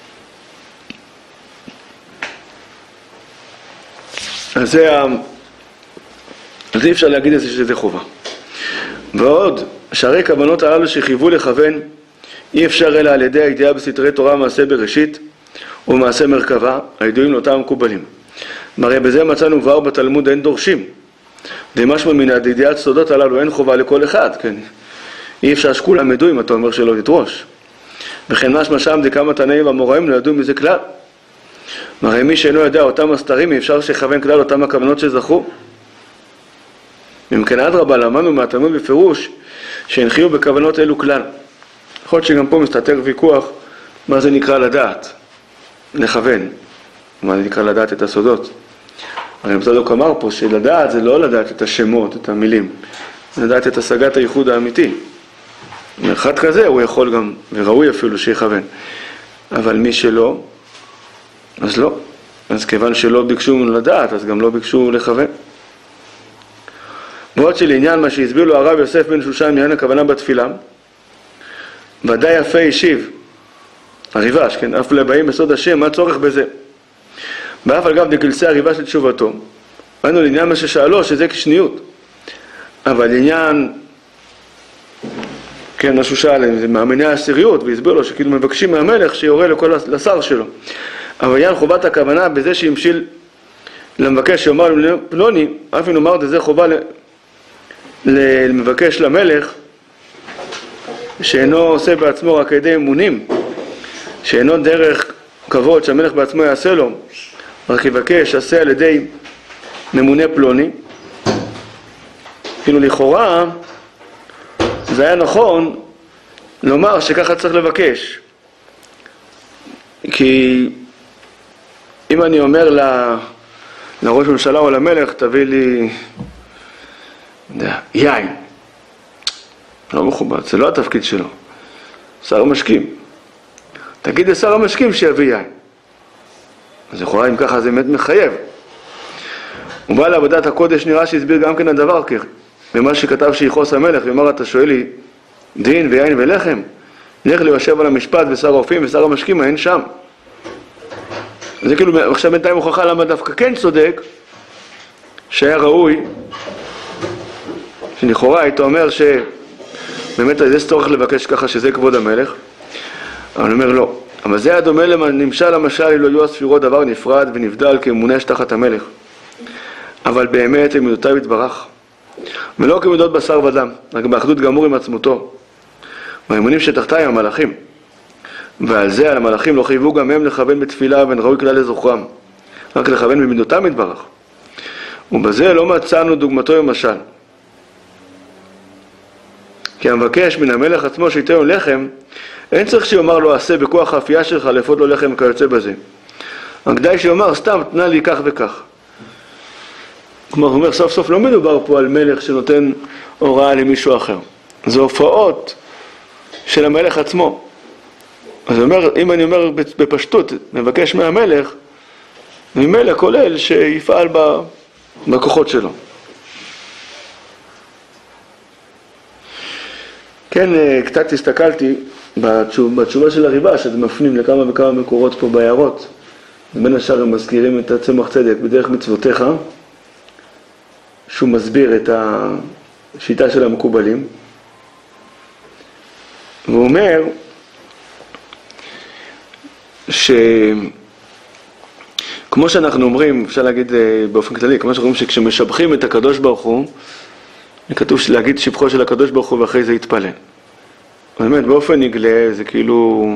S1: אז זה, אז אי אפשר להגיד את זה שזה חובה. ועוד, שהרי כוונות הללו שחייבו לכוון, אי אפשר אלא על ידי הידיעה בסתרי תורה מעשה בראשית ומעשה מרכבה, הידועים לאותם המקובלים. הרי בזה מצאנו כבר בתלמוד אין דורשים. דמשמע מן הידיעת סודות הללו אין חובה לכל אחד, כן? אי אפשר שכולם ידעו אם אתה אומר שלא תדרוש. וכן משמע שם דכמה תנאים והמוראים לא ידעו מזה כלל. הרי מי שאינו יודע אותם הסתרים, אי אפשר שיכוון כלל אותם הכוונות שזכו. ממכן אדרבה, למדנו מהתלמוד בפירוש שהנחיו בכוונות אלו כלל. יכול להיות שגם פה מסתתר ויכוח מה זה נקרא לדעת, לכוון, מה זה נקרא לדעת את הסודות. הרי רב צדוק אמר פה שלדעת זה לא לדעת את השמות, את המילים, זה לדעת את השגת הייחוד האמיתי. אחד כזה הוא יכול גם, וראוי אפילו שיכוון. אבל מי שלא, אז לא. אז כיוון שלא ביקשו לדעת, אז גם לא ביקשו לכוון. ועוד שלעניין מה שהסביר לו הרב יוסף בן שושן מעניין הכוונה בתפילה, ודאי יפה השיב, הריבש, כן, אף לבאים בסוד השם, מה צורך בזה? ואף על גב דגלסי הריבש לתשובתו, ראינו לעניין מה ששאלו, שזה כשניות. אבל לעניין, כן, משהו שאל, זה מאמיני העשיריות, והסביר לו שכאילו מבקשים מהמלך שיורה לכל לשר שלו. אבל לעניין חובת הכוונה בזה שהמשיל למבקש שאומר לפלוני, אף אם נאמר שזה חובה למבקש למלך, שאינו עושה בעצמו רק ידי אמונים, שאינו דרך כבוד שהמלך בעצמו יעשה לו, רק יבקש, עשה על ידי ממונה פלוני. כאילו לכאורה זה היה נכון לומר שככה צריך לבקש, כי אם אני אומר ל... לראש ממשלה או למלך, תביא לי יין, לא מכובד, זה לא התפקיד שלו, שר המשקים, תגיד לשר המשקים שיביא יין. אז יכולה, אם ככה זה באמת מחייב. הוא בא לעבודת הקודש, נראה שהסביר גם כן הדבר כך, ומה שכתב שיחוס המלך, ואמר, אתה שואל לי דין ויין ולחם, לך ליושב על המשפט ושר האופים ושר המשקים, אין שם. זה כאילו, עכשיו בינתיים הוכחה למה דווקא כן צודק, שהיה ראוי, שלכאורה היית אומר שבאמת יש צורך לבקש ככה שזה כבוד המלך, אבל אני אומר לא. אבל זה היה דומה לנמשל המשל, אלו יהיו הספירות דבר נפרד ונבדל כמונש תחת המלך. אבל באמת הם מידותיו יתברך, ולא כמידות בשר ודם, רק באחדות גמור עם עצמותו. והאמונים שתחתיים המלאכים, ועל זה על המלאכים לא חייבו גם הם לכוון בתפילה ואין ראוי כלל לזוכרם, רק לכוון במידותם יתברך. ובזה לא מצאנו דוגמתו למשל. כי המבקש מן המלך עצמו שייתן לו לחם, אין צריך שיאמר לו עשה בכוח האפייה שלך לאפות לו לחם וכיוצא בזה. רק די שיאמר סתם תנה לי כך וכך. כלומר, הוא אומר סוף סוף לא מדובר פה על מלך שנותן הוראה למישהו אחר. זה הופעות של המלך עצמו. אז אומר, אם אני אומר בפשטות, מבקש מהמלך, ממלך כולל שיפעל בכוחות שלו. כן, קצת הסתכלתי בתשוב, בתשובה של הריבה, שזה מפנים לכמה וכמה מקורות פה בהערות. בין השאר הם מזכירים את צמח צדק בדרך מצוותיך, שהוא מסביר את השיטה של המקובלים. והוא אומר שכמו שאנחנו אומרים, אפשר להגיד באופן כללי, כמו שאנחנו אומרים שכשמשבחים את הקדוש ברוך הוא, כתוב להגיד שבחו של הקדוש ברוך הוא ואחרי זה יתפלל. באמת, באופן נגלה זה כאילו...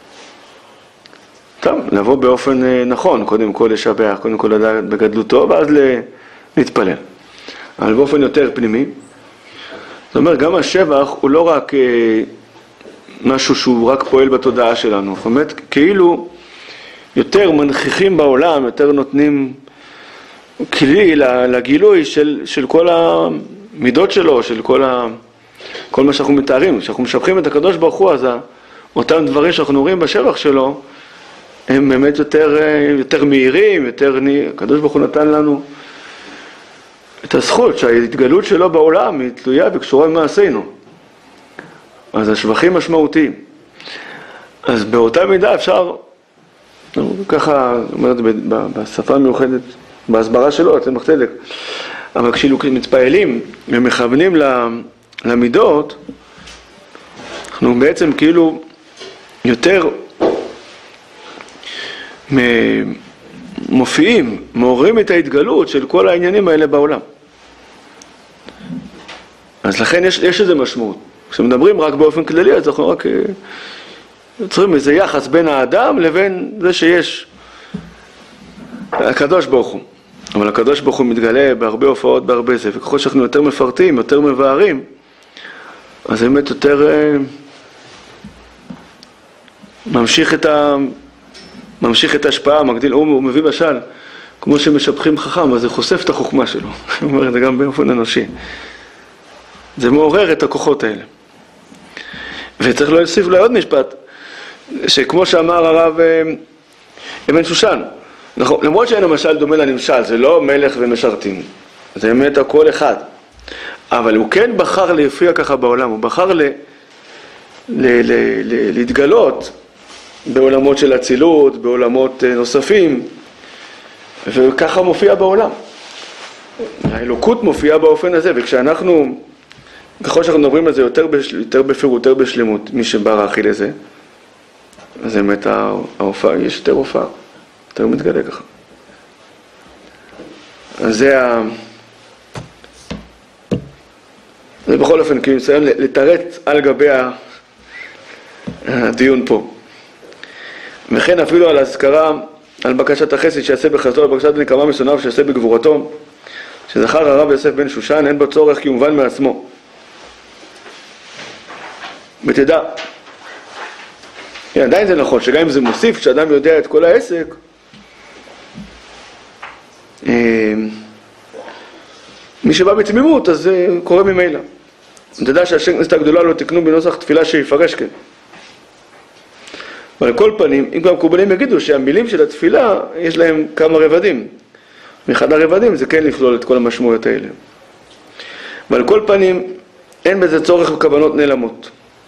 S1: טוב, לבוא באופן נכון, קודם כל לשבח, קודם כל לדעת בגדלותו, ואז להתפלל. אבל באופן יותר פנימי, זאת אומרת, גם השבח הוא לא רק משהו שהוא רק פועל בתודעה שלנו, זאת אומרת, כאילו יותר מנכיחים בעולם, יותר נותנים כלי לגילוי של, של כל המידות שלו, של כל, ה, כל מה שאנחנו מתארים. כשאנחנו משבחים את הקדוש ברוך הוא, אז אותם דברים שאנחנו רואים בשבח שלו, הם באמת יותר, יותר מהירים, יותר... הקדוש ברוך הוא נתן לנו את הזכות שההתגלות שלו בעולם היא תלויה וקשורה במעשינו. אז השבחים משמעותיים. אז באותה מידה אפשר, ככה, אומרת, בשפה המיוחדת, בהסברה שלו, אתם מחצדק, אבל כשמתפעלים ומכוונים למידות, אנחנו בעצם כאילו יותר מופיעים, מעוררים את ההתגלות של כל העניינים האלה בעולם. אז לכן יש, יש איזה משמעות. כשמדברים רק באופן כללי, אז אנחנו רק יוצרים איזה יחס בין האדם לבין זה שיש הקדוש ברוך הוא. אבל הקדוש ברוך הוא מתגלה בהרבה הופעות, בהרבה זה, וככל שאנחנו יותר מפרטים, יותר מבארים, אז באמת יותר ממשיך את ה... ממשיך את ההשפעה, מגדיל, הוא, הוא מביא בשל, כמו שמשבחים חכם, אז זה חושף את החוכמה שלו. הוא אומר את זה גם באופן אנושי. זה מעורר את הכוחות האלה. וצריך להוסיף לו עוד משפט, שכמו שאמר הרב אבן שושן, למרות שאין המשל דומה לנמשל, זה לא מלך ומשרתים, זה באמת הכל אחד. אבל הוא כן בחר להופיע ככה בעולם, הוא בחר ל, ל, ל, ל, להתגלות בעולמות של אצילות, בעולמות נוספים, וככה מופיע בעולם. האלוקות מופיעה באופן הזה, וכשאנחנו, ככל שאנחנו מדברים על זה יותר, בשל, יותר בפירוט, יותר בשלמות, מי שבא רכי לזה, אז באמת ההופעה, יש יותר הופעה, יותר מתגלה ככה. אז זה ה... זה בכל אופן, כאילו ניסיון לתרץ על גבי הדיון פה. וכן אפילו על הזכרה, על בקשת החסד שיעשה בחסדו, בקשת נקמה משונאיו שיעשה בגבורתו, שזכר הרב יוסף בן שושן, אין בו צורך כי הוא מובן מעצמו. ותדע, עדיין זה נכון, שגם אם זה מוסיף, כשאדם יודע את כל העסק, מי שבא בתמימות, אז זה קורה ממילא. תדע שהשם כנסת הגדולה לא תקנו בנוסח תפילה שיפרש כן. אבל על כל פנים, אם כבר מקובלים יגידו שהמילים של התפילה, יש להם כמה רבדים. מאחד הרבדים זה כן לפלול את כל המשמעויות האלה. אבל על כל פנים, אין בזה צורך וכוונות נעלמות.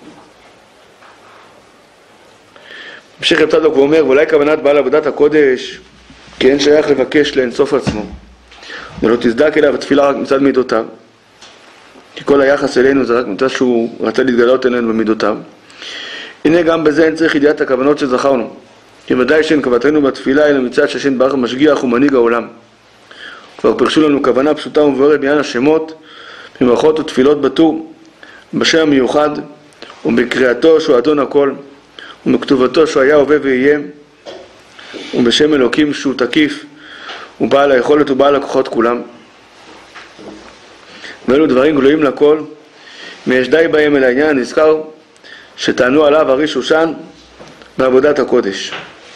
S1: המשיך רב צדוק ואומר, ואולי כוונת בעל עבודת הקודש, כי אין שייך לבקש לאינסוף עצמו. ולא תזדק אליו התפילה רק מצד מידותיו. כי כל היחס אלינו זה רק מצד שהוא רצה להתגלות אלינו במידותיו. הנה גם בזה אין צריך ידיעת הכוונות שזכרנו. כי ודאי שאין כוונתנו בתפילה אלא מצד שהשם ברוך משגיח ומנהיג העולם. כבר פרשו לנו כוונה פשוטה ומבוארת בעניין השמות, במברכות ותפילות בטור, בשם המיוחד, ובקריאתו שהוא אדון הכל, ובכתובתו שהוא היה הווה ויהיה, ובשם אלוקים שהוא תקיף, ובעל היכולת ובעל הכוחות כולם. ואלו דברים גלויים לכל, ויש די בהם אל העניין הנזכר, שטענו עליו הרי שושן בעבודת הקודש.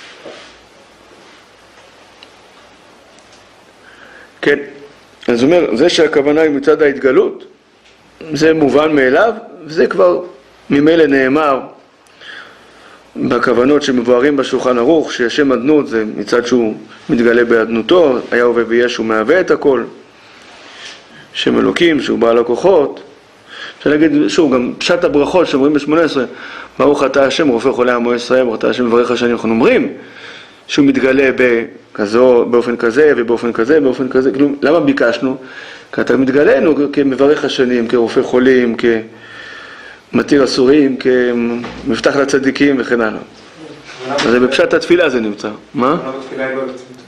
S1: כן, אז הוא אומר, זה שהכוונה היא מצד ההתגלות, זה מובן מאליו, וזה כבר ממילא נאמר בכוונות שמבוארים בשולחן ערוך, שהשם אדנות זה מצד שהוא מתגלה באדנותו, היה הווה ויהיה שהוא מהווה את הכל, שם אלוקים שהוא בעל הכוחות. אפשר להגיד, שוב, גם פשט הברכות שאומרים ב-שמונה עשרה, ברוך אתה השם רופא חולי עמו ישראל, ברוך אתה השם מברך השנים, אנחנו אומרים שהוא מתגלה בכזו, באופן כזה ובאופן כזה, באופן כזה, כאילו, למה ביקשנו? כי אתה מתגלנו כמברך השנים, כרופא חולים, כמתיר אסורים, כמפתח לצדיקים וכן הלאה. אז זה בפשט התפילה זה נמצא. מה?
S2: התפילה היא לא לעצמותו.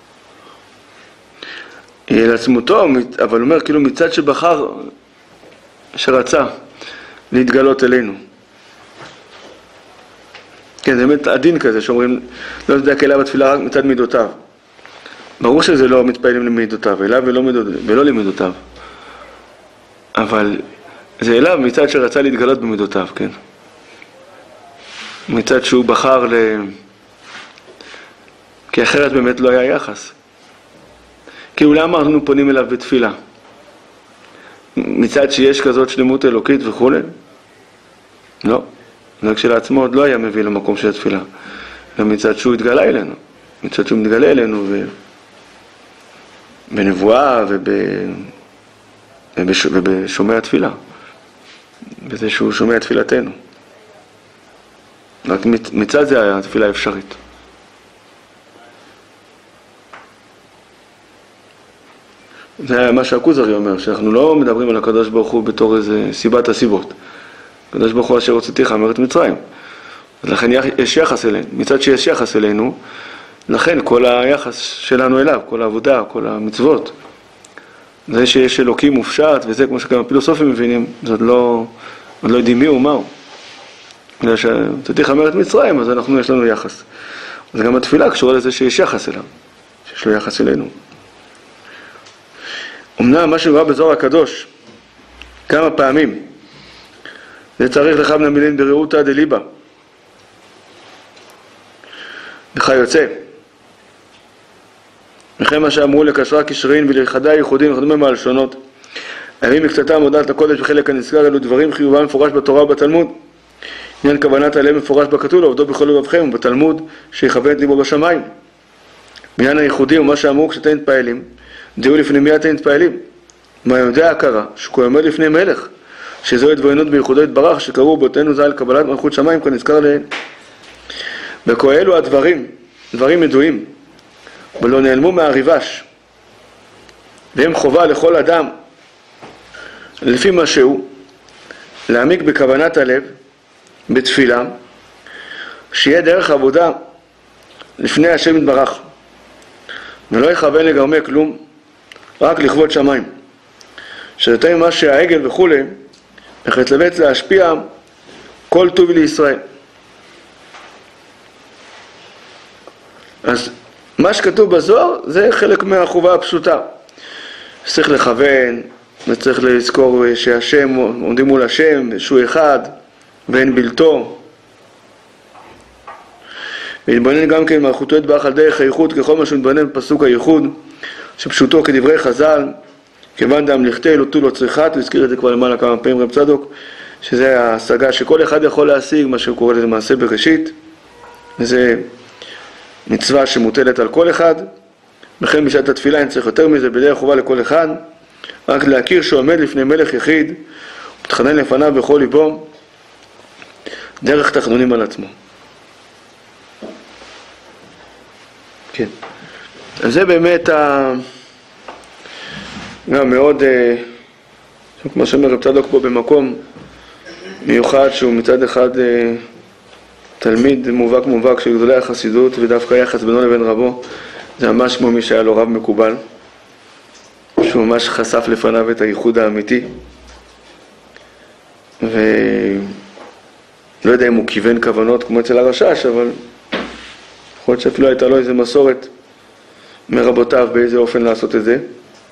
S1: היא לעצמותו, אבל הוא אומר כאילו מצד שבחר, שרצה להתגלות אלינו. כן, זה באמת עדין כזה, שאומרים, לא נצדק אליו בתפילה רק מצד מידותיו. ברור שזה לא מתפעלים למידותיו, אליו ולא, מידות, ולא למידותיו. אבל זה אליו מצד שרצה להתגלות במידותיו, כן? מצד שהוא בחר ל... כי אחרת באמת לא היה יחס. כאילו למה אנחנו פונים אליו בתפילה? מצד שיש כזאת שלמות אלוקית וכו'? לא. זה כשלעצמו עוד לא היה מביא למקום של התפילה. ומצד שהוא התגלה אלינו. מצד שהוא מתגלה אלינו ו... בנבואה וב... ובש... ובשומע התפילה. בזה שהוא שומע תפילתנו. רק מצד זה היה התפילה אפשרית. זה מה שהכוזרי אומר, שאנחנו לא מדברים על הקדוש ברוך הוא בתור איזה סיבת הסיבות. הקדוש ברוך הוא אשר הוצאתיך מארץ מצרים. אז לכן יש יחס אלינו. מצד שיש יחס אלינו, לכן כל היחס שלנו אליו, כל העבודה, כל המצוות, זה שיש אלוקים מופשט, וזה כמו שגם הפילוסופים מבינים, זה עוד לא, עוד לא יודעים מי הוא, מהו. בגלל שהוצאתיך מארץ מצרים, אז אנחנו, יש לנו יחס. אז גם התפילה קשורה לזה שיש יחס אליו, שיש לו יחס אלינו. אמנם מה שנראה בזוהר הקדוש כמה פעמים זה צריך לך מן המילים ברעותא דליבא לך יוצא וכן מה שאמרו לקשרה קשרין ולייחדה ייחודין וכדומה מהלשונות הימים מקצתם הודעת לקודש בחלק הנזכר אלו דברים חיובם מפורש בתורה ובתלמוד עניין כוונת הלב מפורש בכתוב לעובדו בכל לבבכם ובתלמוד שיכוון את ליבו בשמיים בעניין הייחודי ומה שאמרו כשאתם מתפעלים דעו לפני מי אתם מתפעלים. מה יודע הכרה? שכו עומד לפני מלך, שזו התבוננות בייחודו יתברך, שקראו באותנו ז"ל קבלת מלכות שמיים, כנזכר להן. וכה אלו הדברים, דברים ידועים, ולא נעלמו מהריבש, והם חובה לכל אדם, לפי מה שהוא, להעמיק בכוונת הלב, בתפילה, שיהיה דרך עבודה לפני השם יתברך, ולא יכוון לגרמי כלום, רק לכבוד שמיים. שיותר ממה שהעגל וכו' מחצלבץ להשפיע כל טוב לישראל. אז מה שכתוב בזוהר זה חלק מהחובה הפשוטה. צריך לכוון, וצריך לזכור שהשם, עומדים מול השם, שהוא אחד, ואין בלתו. ולהתבונן גם כן מלכותו יתברך על דרך הייחוד, ככל מה שהוא מתבונן בפסוק הייחוד, שפשוטו כדברי חז"ל, כיוון דם לכתה אלותו לא צריכת, הוא הזכיר את זה כבר למעלה כמה פעמים רב צדוק, שזה ההשגה שכל אחד יכול להשיג, מה שהוא קורא לזה מעשה בראשית, וזה מצווה שמוטלת על כל אחד, וכן בשעת התפילה אין צריך יותר מזה, בדרך חובה לכל אחד, רק להכיר שעומד לפני מלך יחיד, ותחנן לפניו בכל ליבו, דרך תחנונים על עצמו. כן. אז זה באמת ה... גם מאוד, כמו שאומר רב צדוק פה במקום מיוחד, שהוא מצד אחד תלמיד מובהק מובהק של גדולי החסידות, ודווקא יחס בינו לבין רבו, זה ממש כמו מי שהיה לו רב מקובל, שהוא ממש חשף לפניו את הייחוד האמיתי, ולא יודע אם הוא כיוון כוונות כמו אצל הרשש, אבל יכול להיות שאפילו הייתה לו איזו מסורת מרבותיו באיזה אופן לעשות את זה.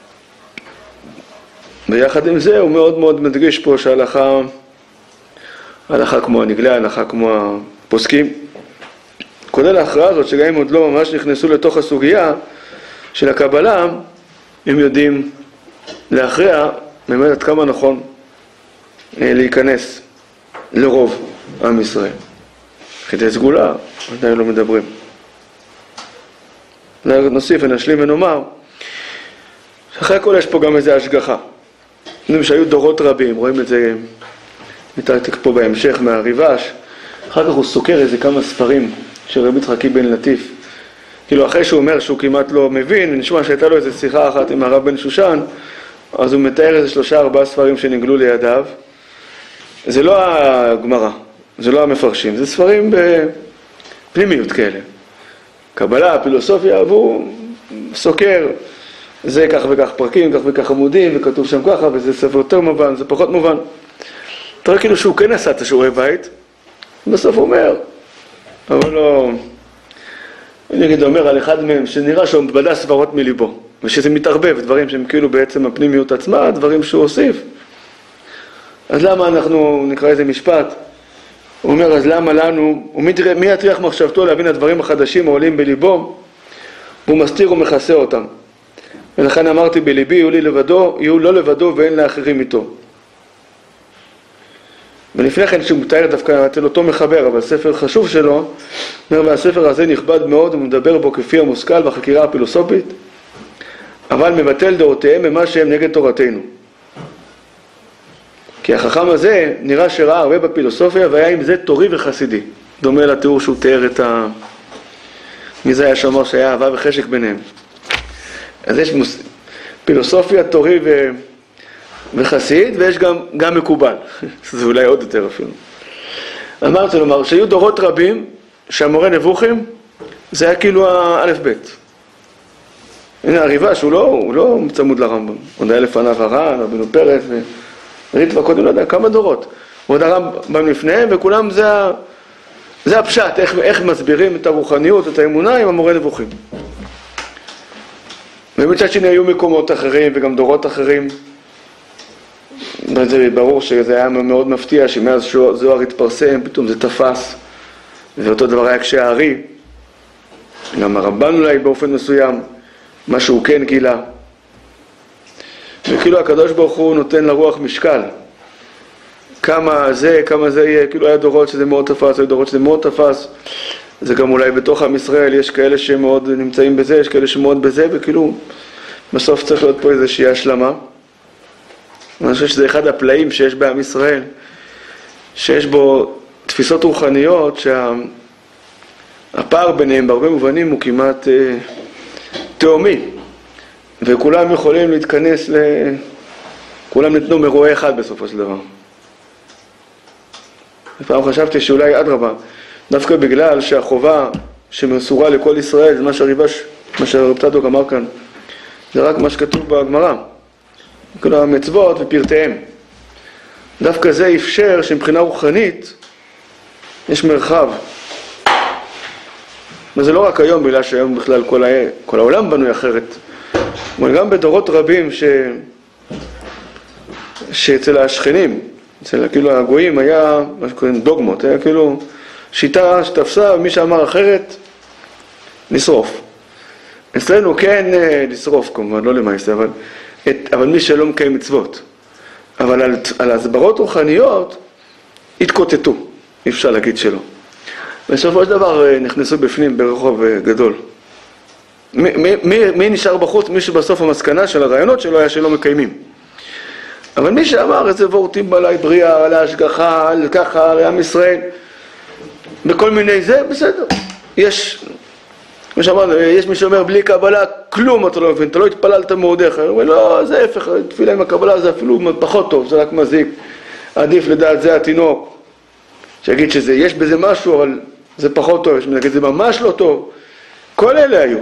S1: ויחד עם זה הוא מאוד מאוד מדגיש פה שההלכה, הלכה כמו הנגלה, הלכה כמו הפוסקים, כולל ההכרעה הזאת שגם אם עוד לא ממש נכנסו לתוך הסוגיה של הקבלה, הם יודעים להכריע באמת עד כמה נכון להיכנס לרוב עם ישראל. חידי סגולה, עדיין לא מדברים. נוסיף ונשלים ונאמר שאחרי הכל יש פה גם איזו השגחה. יודעים שהיו דורות רבים, רואים את זה מתעתק פה בהמשך מהריבש, אחר כך הוא סוקר איזה כמה ספרים של רבי יצחק בן לטיף, כאילו אחרי שהוא אומר שהוא כמעט לא מבין, ונשמע שהייתה לו איזו שיחה אחת עם הרב בן שושן, אז הוא מתאר איזה שלושה ארבעה ספרים שנגלו לידיו. זה לא הגמרא, זה לא המפרשים, זה ספרים בפנימיות כאלה, קבלה, פילוסופיה, והוא סוקר, זה כך וכך פרקים, כך וכך עמודים, וכתוב שם ככה, וזה ספר יותר מובן, זה פחות מובן. אתה רואה כאילו שהוא כן עשה את השיעורי בית, ובסוף הוא אומר, אבל לא... אני אגיד, אומר על אחד מהם שנראה שהוא בדה סברות מליבו, ושזה מתערבב, דברים שהם כאילו בעצם הפנימיות עצמה, דברים שהוא הוסיף. אז למה אנחנו נקרא איזה משפט? הוא אומר, אז למה לנו, ומי יטריח מחשבתו להבין הדברים החדשים העולים בליבו, והוא מסתיר ומכסה אותם. ולכן אמרתי בליבי, יהיו לי לבדו, יהיו לא לבדו ואין לאחרים איתו. ולפני כן שהוא מתאר דווקא אצל אותו מחבר, אבל ספר חשוב שלו, אומר, והספר הזה נכבד מאוד, הוא מדבר בו כפי המושכל בחקירה הפילוסופית, אבל מבטל דעותיהם ממה שהם נגד תורתנו. כי החכם הזה נראה שראה הרבה בפילוסופיה, והיה עם זה תורי וחסידי. דומה לתיאור שהוא תיאר את ה... מי זה היה שאמר שהיה אהבה וחשק ביניהם. אז יש מוס... פילוסופיה, תורי ו... וחסיד, ויש גם, גם מקובל. זה אולי עוד יותר אפילו. אמרתי לומר, שהיו דורות רבים, שהמורה נבוכים, זה היה כאילו האלף בית. הנה הריבה שהוא לא, הוא לא צמוד לרמב"ם. עוד היה לפניו הר"ן, רבינו פרץ, וריטב"א קודם, לא יודע, כמה דורות. ועוד הרמב"ם לפניהם, וכולם זה, ה... זה הפשט, איך, איך מסבירים את הרוחניות, את האמונה עם המורה נבוכים. ומצד שני היו מקומות אחרים וגם דורות אחרים. זה ברור שזה היה מאוד מפתיע שמאז זוהר התפרסם, פתאום זה תפס. ואותו דבר היה כשהארי, גם הרמב"ן אולי באופן מסוים, מה שהוא כן גילה. וכאילו הקדוש ברוך הוא נותן לרוח משקל. כמה זה, כמה זה יהיה, כאילו היה דורות שזה מאוד תפס, היו דורות שזה מאוד תפס. זה גם אולי בתוך עם ישראל, יש כאלה שמאוד נמצאים בזה, יש כאלה שמאוד בזה, וכאילו בסוף צריך להיות פה איזושהי השלמה. אני חושב שזה אחד הפלאים שיש בעם ישראל, שיש בו תפיסות רוחניות שהפער ביניהם בהרבה מובנים הוא כמעט אה, תאומי, וכולם יכולים להתכנס ל... כולם נתנו מרועה אחד בסופו של דבר. לפעמים חשבתי שאולי אדרבה, דווקא בגלל שהחובה שמסורה לכל ישראל, זה מה שהריבש, מה שהרב צדוק אמר כאן, זה רק מה שכתוב בגמרא, כל המצוות ופרטיהם. דווקא זה אפשר שמבחינה רוחנית יש מרחב. וזה לא רק היום, בגלל שהיום בכלל כל, ה... כל העולם בנוי אחרת. אבל גם בדורות רבים ש... שאצל השכנים, אצל כאילו הגויים היה מה שקוראים דוגמות, היה כאילו שיטה שתפסה, ומי שאמר אחרת, לשרוף. אצלנו כן לשרוף כמובן, לא למעשה, אבל, את, אבל מי שלא מקיים מצוות. אבל על, על הסברות רוחניות התקוטטו, אי אפשר להגיד שלא. בסופו של דבר נכנסו בפנים ברחוב גדול. מי, מי, מי, מי נשאר בחוץ? מי שבסוף המסקנה של הרעיונות שלו היה שלא מקיימים. אבל מי שאמר איזה וורטים בלי בריאה, על ההשגחה, על ככה, על עם ישראל, בכל מיני זה, בסדר. יש, כמו שאמרנו, יש מי שאומר בלי קבלה, כלום אתה לא מבין, אתה לא התפללת מעודך. הוא אומר, לא, זה הפך, תפילה עם הקבלה זה אפילו פחות טוב, זה רק מזיק. עדיף לדעת זה התינוק. שיגיד שזה, יש בזה משהו, אבל זה פחות טוב, יש מנגיד, זה ממש לא טוב. כל אלה היו.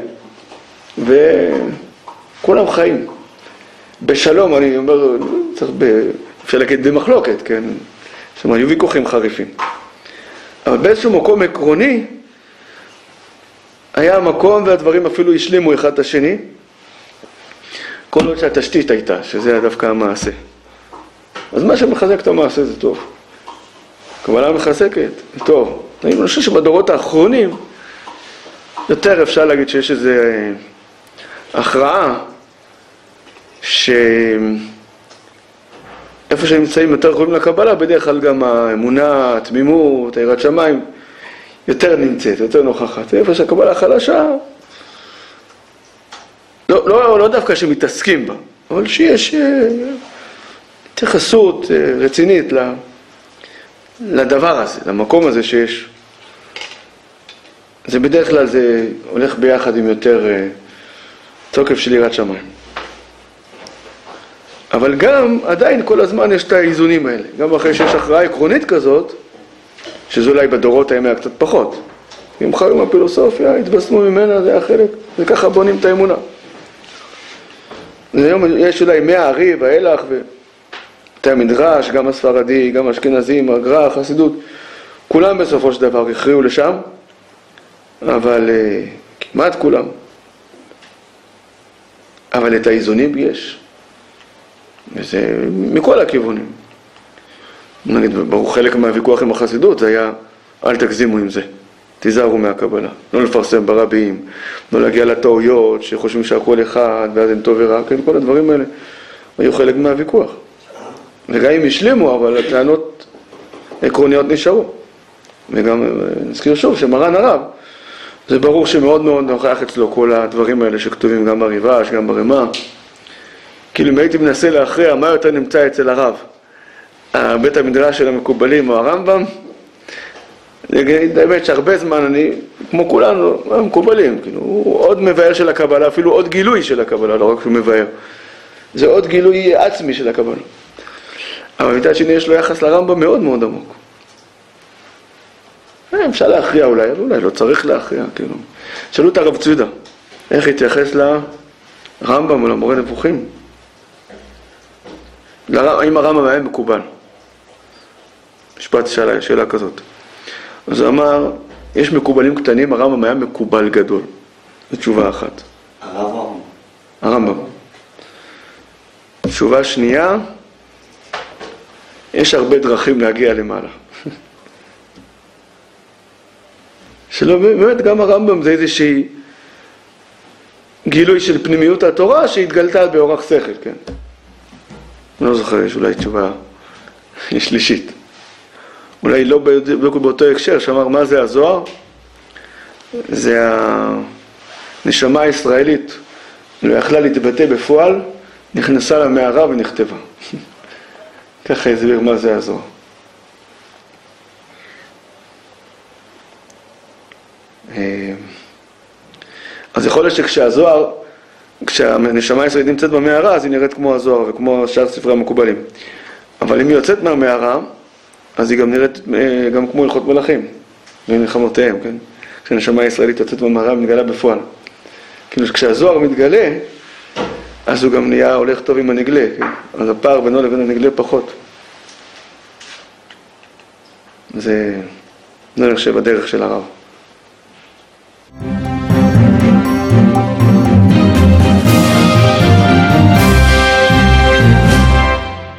S1: וכולם חיים. בשלום, אני אומר, צריך ב... אפשר להגיד במחלוקת, כן? זאת אומרת, היו ויכוחים חריפים. אבל באיזשהו מקום עקרוני, היה מקום והדברים אפילו השלימו אחד את השני, כל עוד שהתשתית הייתה, שזה היה דווקא המעשה. אז מה שמחזק את המעשה זה טוב. קבלה מחזקת, זה טוב. אני חושב שבדורות האחרונים, יותר אפשר להגיד שיש איזו הכרעה, שאיפה שנמצאים יותר קרובים לקבלה, בדרך כלל גם האמונה, התמימות, היראת שמיים, יותר נמצאת, יותר נוכחת. איפה שהקבלה חלשה, לא, לא, לא דווקא שמתעסקים בה, אבל שיש התייחסות רצינית לדבר הזה, למקום הזה שיש. זה בדרך כלל זה הולך ביחד עם יותר תוקף של יראת שמיים. אבל גם עדיין כל הזמן יש את האיזונים האלה. גם אחרי שיש הכרעה עקרונית כזאת, שזה אולי בדורות הימים היה קצת פחות. אם חיו מהפילוסופיה, התבשמו ממנה, זה היה חלק, וככה בונים את האמונה. היום יש אולי מהארי וההלך, ובתי המדרש, גם הספרדי, גם האשכנזים, הגר"א, החסידות, כולם בסופו של דבר הכריעו לשם, אבל כמעט כולם. אבל את האיזונים יש. וזה מכל הכיוונים. נגיד, ברור, חלק מהוויכוח עם החסידות זה היה, אל תגזימו עם זה. תיזהרו מהקבלה. לא לפרסם ברבים, לא להגיע לטעויות שחושבים שהכל אחד, ואז אין טוב ורע, כן, כל הדברים האלה היו חלק מהוויכוח. וגם אם השלימו, אבל הטענות עקרוניות נשארו. וגם נזכיר שוב שמרן הרב, זה ברור שמאוד מאוד נוכח אצלו כל הדברים האלה שכתובים גם בריב"ש, גם ברמ"א. כאילו אם הייתי מנסה להכריע מה יותר נמצא אצל הרב, בית המדרש של המקובלים או הרמב"ם, באמת שהרבה זמן אני, כמו כולנו, המקובלים, כאילו, הוא עוד מבאר של הקבלה, אפילו עוד גילוי של הקבלה, לא רק שהוא מבאר. זה עוד גילוי עצמי של הקבלה. אבל מצד שני יש לו יחס לרמב"ם מאוד מאוד עמוק. אפשר להכריע אולי, אבל אולי לא צריך להכריע, כאילו. שאלו את הרב צודה, איך התייחס לרמב"ם או למורה נבוכים? האם הרמב"ם היה מקובל? משפט שאלה, שאלה כזאת. אז הוא אמר, יש מקובלים קטנים, הרמב"ם היה מקובל גדול. זו תשובה אחת.
S3: הרמב"ם.
S1: הרמב"ם. תשובה שנייה, יש הרבה דרכים להגיע למעלה. שלא, באמת גם הרמב"ם זה איזושהי גילוי של פנימיות התורה שהתגלתה באורח שכל, כן? אני לא זוכר, יש אולי תשובה שלישית. אולי לא באותו הקשר, שאמר מה זה הזוהר? זה הנשמה הישראלית, לא יכלה להתבטא בפועל, נכנסה למערה ונכתבה. ככה הסביר מה זה הזוהר. אז יכול להיות שכשהזוהר, כשהנשמה הישראלית נמצאת במערה, אז היא נראית כמו הזוהר וכמו שאר ספרי המקובלים. אבל אם היא יוצאת מהמערה, אז היא גם נראית גם כמו הלכות מלכים, ומלחמותיהם, כן? כשהנשמה הישראלית יוצאת במערה, מתגלה בפועל. כאילו כשהזוהר מתגלה, אז הוא גם נהיה הולך טוב עם הנגלה, כן? אז הפער בינו לבין הנגלה פחות. זה, זה נחשב הדרך של הרב.